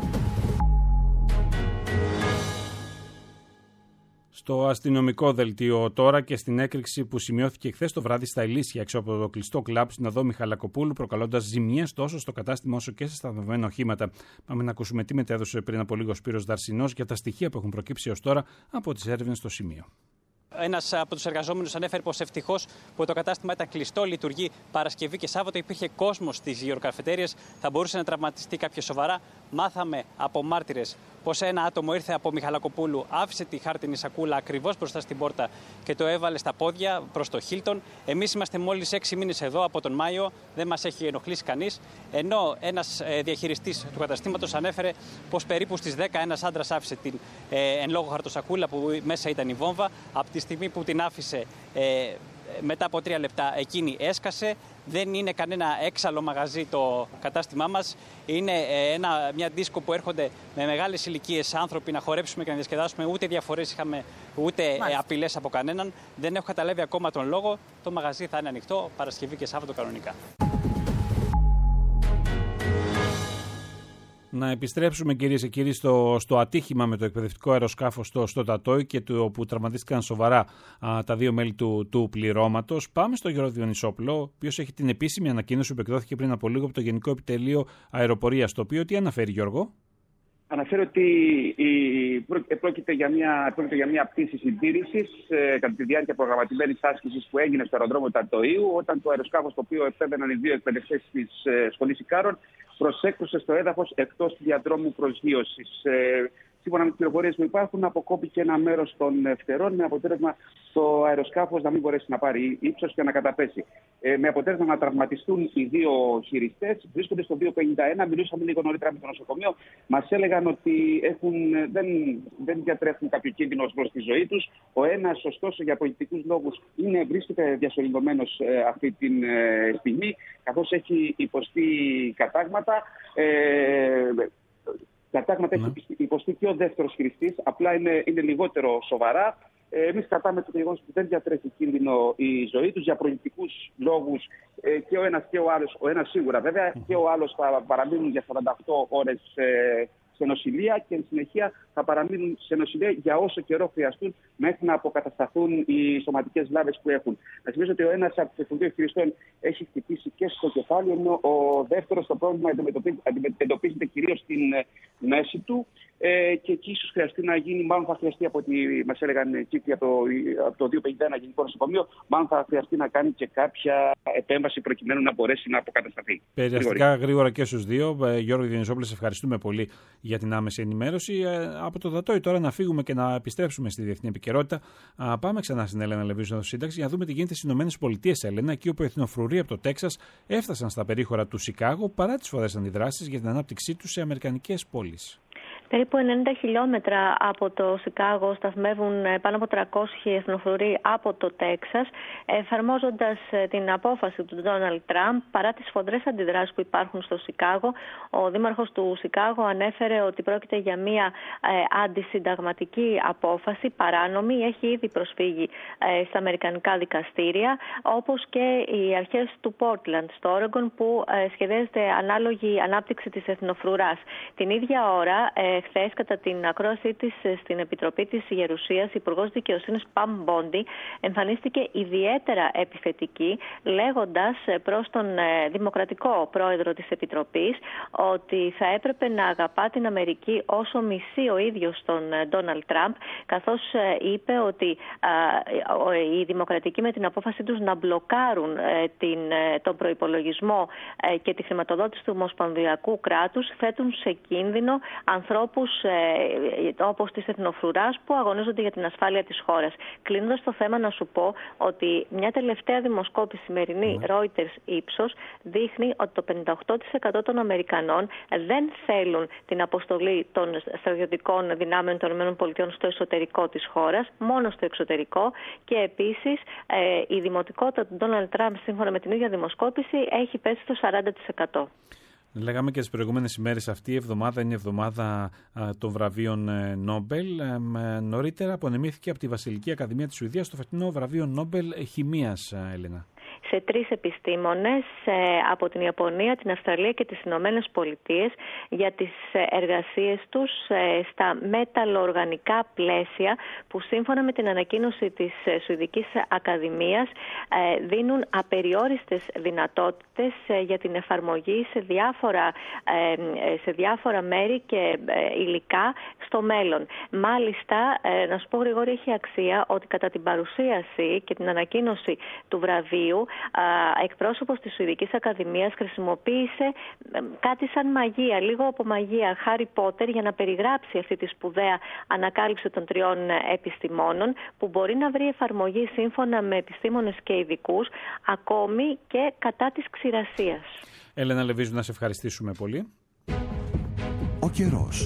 Στο αστυνομικό δελτίο τώρα και στην έκρηξη που σημειώθηκε χθες το βράδυ στα Ηλίσια έξω από το κλειστό κλαμπ στην οδό Μιχαλακοπούλου, προκαλώντας ζημιές τόσο στο κατάστημα όσο και σε σταθμευμένα οχήματα. Πάμε να ακούσουμε τι μετέδωσε πριν από λίγο ο Σπύρος Δαρσινός για τα στοιχεία που έχουν προκύψει ως τώρα από τις έρευνες στο σημείο. Ένας από τους εργαζόμενους ανέφερε πως ευτυχώς που το κατάστημα ήταν κλειστό, λειτουργεί Παρασκευή και Σάββατο, υπήρχε κόσμος στις γεωροκαφετέριες, θα μπορούσε να τραυματιστεί κάποιο σοβαρά. Μάθαμε από μάρτυρες πως ένα άτομο ήρθε από Μιχαλακοπούλου, άφησε τη χάρτινη σακούλα ακριβώς μπροστά στην πόρτα και το έβαλε στα πόδια προς το Χίλτον. Εμείς είμαστε μόλις έξι μήνες εδώ από τον Μάιο, δεν μας έχει ενοχλήσει κανείς. Ενώ ένας διαχειριστής του καταστήματος ανέφερε πως περίπου στις δέκα ένας άντρας άφησε την ε, εν λόγω χαρτοσακούλα που μέσα ήταν η βόμβα. Από τη στιγμή που την άφησε, ε, μετά από τρία λεπτά εκείνη έσκασε. Δεν είναι κανένα έξαλλο μαγαζί το κατάστημά μας. Είναι ένα, μια δίσκο που έρχονται με μεγάλες ηλικίες άνθρωποι να χορέψουμε και να διασκεδάσουμε. Ούτε διαφορές είχαμε, ούτε Μάλιστα. απειλές από κανέναν. Δεν έχω καταλάβει ακόμα τον λόγο. Το μαγαζί θα είναι ανοιχτό Παρασκευή και Σάββατο κανονικά. Να επιστρέψουμε, κυρίες και κύριοι, στο, στο ατύχημα με το εκπαιδευτικό αεροσκάφος στο, στο Τατόι και το, όπου τραυματίστηκαν σοβαρά α, τα δύο μέλη του, του πληρώματος. Πάμε στο Γιώργο Διονυσόπουλο, ο οποίος έχει την επίσημη ανακοίνωση που εκδόθηκε πριν από λίγο από το Γενικό Επιτελείο Αεροπορίας. Το οποίο τι αναφέρει, Γιώργο? αναφέρει ότι η, πρόκειται, για μια, πρόκειται για μια πτήση συντήρησης ε, κατά τη διάρκεια προγραμματισμένης άσκησης που έγινε στο αεροδρόμιο Ταρτοείου, όταν το αεροσκάφος το οποίο επέβαιναν οι δύο εκπαιδευτές της ε, Σχολής Ικάρων προσέκρουσε στο έδαφος εκτός του διαδρόμου προσγείωσης. Ε, Σύμφωνα με τις πληροφορίες που υπάρχουν, αποκόπηκε ένα μέρος των φτερών με αποτέλεσμα το αεροσκάφος να μην μπορέσει να πάρει ύψος και να καταπέσει. Ε, με αποτέλεσμα να τραυματιστούν οι δύο χειριστές. Βρίσκονται στο δύο πενήντα ένα. Μιλούσαμε λίγο νωρίτερα με το νοσοκομείο. Μας έλεγαν ότι έχουν, δεν, δεν διατρέχουν κάποιο κίνδυνο προς τη ζωή τους. Ο ένας, ωστόσο, για πολιτικούς λόγους είναι, βρίσκεται διασωληνωμένος ε, αυτή τη ε, στιγμή, καθώς έχει υποστεί κατάγματα. Ε, Κατάγματα ναι. έχει υποστεί και ο δεύτερος χειριστής, απλά είναι, είναι λιγότερο σοβαρά. Ε, εμείς κρατάμε το γεγονός ότι δεν διατρέχει κίνδυνο η ζωή τους για προληπτικούς λόγους ε, και ο ένας και ο άλλος, ο ένας σίγουρα βέβαια, mm. και ο άλλος θα παραμείνουν για σαράντα οκτώ ώρες ε, σε νοσηλεία και εν συνεχεία θα παραμείνουν σε νοσηλεία για όσο καιρό χρειαστούν μέχρι να αποκατασταθούν οι σωματικές βλάβες που έχουν. Να θυμίσω ότι ο ένας από τους δύο χειριστών έχει χτυπήσει και στο κεφάλι, ενώ ο δεύτερος το πρόβλημα εντοπίζεται κυρίως στην μέση του ε, και εκεί ίσως χρειαστεί να γίνει, μάλλον θα χρειαστεί από ό,τι μας έλεγαν κύκλοι από το, από το δύο πενήντα ένα Γενικό Νοσοκομείο, μάλλον θα χρειαστεί να κάνει και κάποια επέμβαση προκειμένου να μπορέσει να αποκατασταθεί. Περιαστικά γρήγορα και στους δύο. Γιώργο Διονυσόπουλε, σε ευχαριστούμε πολύ για την άμεση ενημέρωση. Από το Δατόι τώρα να φύγουμε και να επιστρέψουμε στη διεθνή επικαιρότητα. Πάμε ξανά στην Έλενα Λεβίζου στο Σύνταξη για να δούμε τι γίνεται στις Ηνωμένες Πολιτείες, Έλενα, εκεί όπου οι εθνοφρουροί από το Τέξας έφτασαν στα περίχωρα του Σικάγο παρά τις σφοδρές αντιδράσεις για την ανάπτυξή τους σε αμερικανικές πόλεις. Περίπου ενενήντα χιλιόμετρα από το Σικάγο σταθμεύουν πάνω από τριακόσιοι εθνοφρουροί από το Τέξας, εφαρμόζοντας την απόφαση του Ντόναλντ Τραμπ παρά τις σφοδρές αντιδράσεις που υπάρχουν στο Σικάγο. Ο δήμαρχος του Σικάγο ανέφερε ότι πρόκειται για μια ε, αντισυνταγματική απόφαση, παράνομη, έχει ήδη προσφύγει ε, στα αμερικανικά δικαστήρια, όπως και οι αρχές του Πόρτλαντ στο Όρεγκον που ε, σχεδιάζεται ανάλογη ανάπτυξη της εθνοφρουράς. Την ίδια ώρα, ε, χθες, κατά την ακρόασή της στην Επιτροπή της Γερουσίας, η Υπουργός Δικαιοσύνης Παμ Μπόντι εμφανίστηκε ιδιαίτερα επιθετική, λέγοντας προς τον δημοκρατικό πρόεδρο της Επιτροπής ότι θα έπρεπε να αγαπά την Αμερική όσο μισεί ο ίδιος τον Ντόναλντ Τραμπ, καθώς είπε ότι οι δημοκρατικοί με την απόφαση τους να μπλοκάρουν την, τον προϋπολογισμό και τη χρηματοδότηση του ομοσπονδιακού κράτους θέτουν σε κίνδυνο ανθρώπους ε, όπως της εθνοφρουράς που αγωνίζονται για την ασφάλεια της χώρας. Κλείνοντας το θέμα, να σου πω ότι μια τελευταία δημοσκόπηση σημερινή mm. Reuters Ipsos δείχνει ότι το πενήντα οκτώ τοις εκατό των Αμερικανών δεν θέλουν την αποστολή των στρατιωτικών δυνάμεων των ΗΠΑ στο εσωτερικό της χώρας, μόνο στο εξωτερικό, και επίσης ε, η δημοτικότητα του Ντόναλντ Τραμπ, σύμφωνα με την ίδια δημοσκόπηση, έχει πέσει στο σαράντα τοις εκατό. Λέγαμε και τις προηγούμενες ημέρες, αυτή η εβδομάδα είναι η εβδομάδα α, των βραβείων ε, Νόμπελ. Ε, ε, νωρίτερα απονεμήθηκε από τη Βασιλική Ακαδημία της Σουηδίας το φετινό βραβείο Νόμπελ Χημείας, ε, Έλενα. Σε τρεις επιστήμονες ε, από την Ιαπωνία, την Αυστραλία και τις Ηνωμένες Πολιτείες για τις εργασίες τους ε, στα μεταλλοοργανικά πλαίσια που σύμφωνα με την ανακοίνωση της Σουηδικής Ακαδημίας ε, δίνουν απεριόριστες δυνατότητες ε, για την εφαρμογή σε διάφορα, ε, σε διάφορα μέρη και ε, υλικά στο μέλλον. Μάλιστα, ε, να σου πω Γρηγόρη, έχει αξία ότι κατά την παρουσίαση και την ανακοίνωση του βραβείου, εκπρόσωπος της Σουηδικής Ακαδημίας χρησιμοποίησε κάτι σαν μαγεία, λίγο από μαγεία, Χάρι Πότερ, για να περιγράψει αυτή τη σπουδαία ανακάλυψη των τριών επιστημόνων που μπορεί να βρει εφαρμογή σύμφωνα με επιστήμονες και ειδικούς ακόμη και κατά της ξηρασίας. Έλενα Λεβίζου, να σε ευχαριστήσουμε πολύ. Ο καιρός.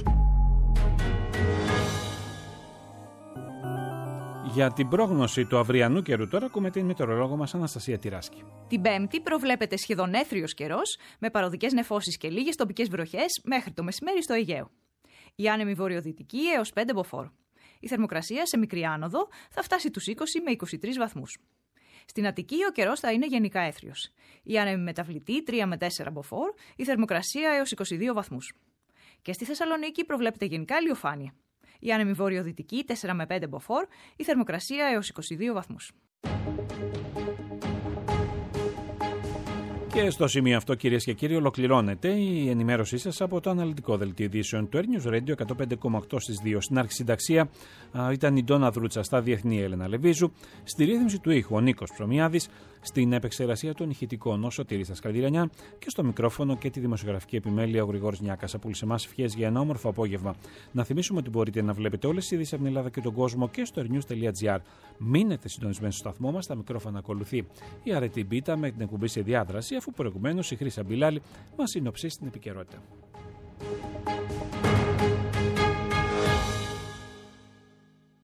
Για την πρόγνωση του αυριανού καιρού τώρα ακούμε την μετεωρολόγο μας Αναστασία Τυράσκη. Την Πέμπτη προβλέπεται σχεδόν έθριος καιρός με παροδικές νεφώσεις και λίγες τοπικές βροχές μέχρι το μεσημέρι στο Αιγαίο. Η άνεμη βορειοδυτική έως πέντε μποφόρ. Η θερμοκρασία σε μικρή άνοδο θα φτάσει τους είκοσι με είκοσι τρεις βαθμούς. Στην Αττική ο καιρός θα είναι γενικά έθριος. Η άνεμη μεταβλητή τρία με τέσσερα μποφόρ, η θερμοκρασία έως είκοσι δύο βαθμούς. Και στη Θεσσαλονίκη προβλέπεται γενικά ηλιοφάνεια. Η άνεμη βορειοδυτική τέσσερα με πέντε μποφόρ, η θερμοκρασία έως είκοσι δύο βαθμούς. Και στο σημείο αυτό, κυρίες και κύριοι, ολοκληρώνεται η ενημέρωσή σας από το αναλυτικό δελτίο ειδήσεων του Air News Radio εκατόν πέντε κόμμα οκτώ στις δύο. Στην αρχισυνταξία ήταν η Ντόνα Δρούτσα, στα διεθνή Έλενα Λεβίζου, στη ρύθμιση του ήχου ο Νίκος Ψωμιάδης, στην επεξεργασία των ηχητικών ο Σωτήρης Δασκαλδηρανιά και στο μικρόφωνο και τη δημοσιογραφική επιμέλεια ο Γρηγόρης Νιάκας. Από όλους εμάς ευχές για ένα όμορφο απόγευμα. Να θυμίσουμε ότι μπορείτε να βλέπετε όλες τις ειδήσεις από την Ελλάδα και τον κόσμο και στο airnews.gr. Μείνετε συντονισμένοι στο σταθμό μας, στα μικρόφωνα ακολουθεί η Αρετή Μπίτα με την εκπομπή σε διάδραση, αφού προηγουμένως η Χρύσα Μπιλάλη μας συνοψίσει την επικαιρότητα.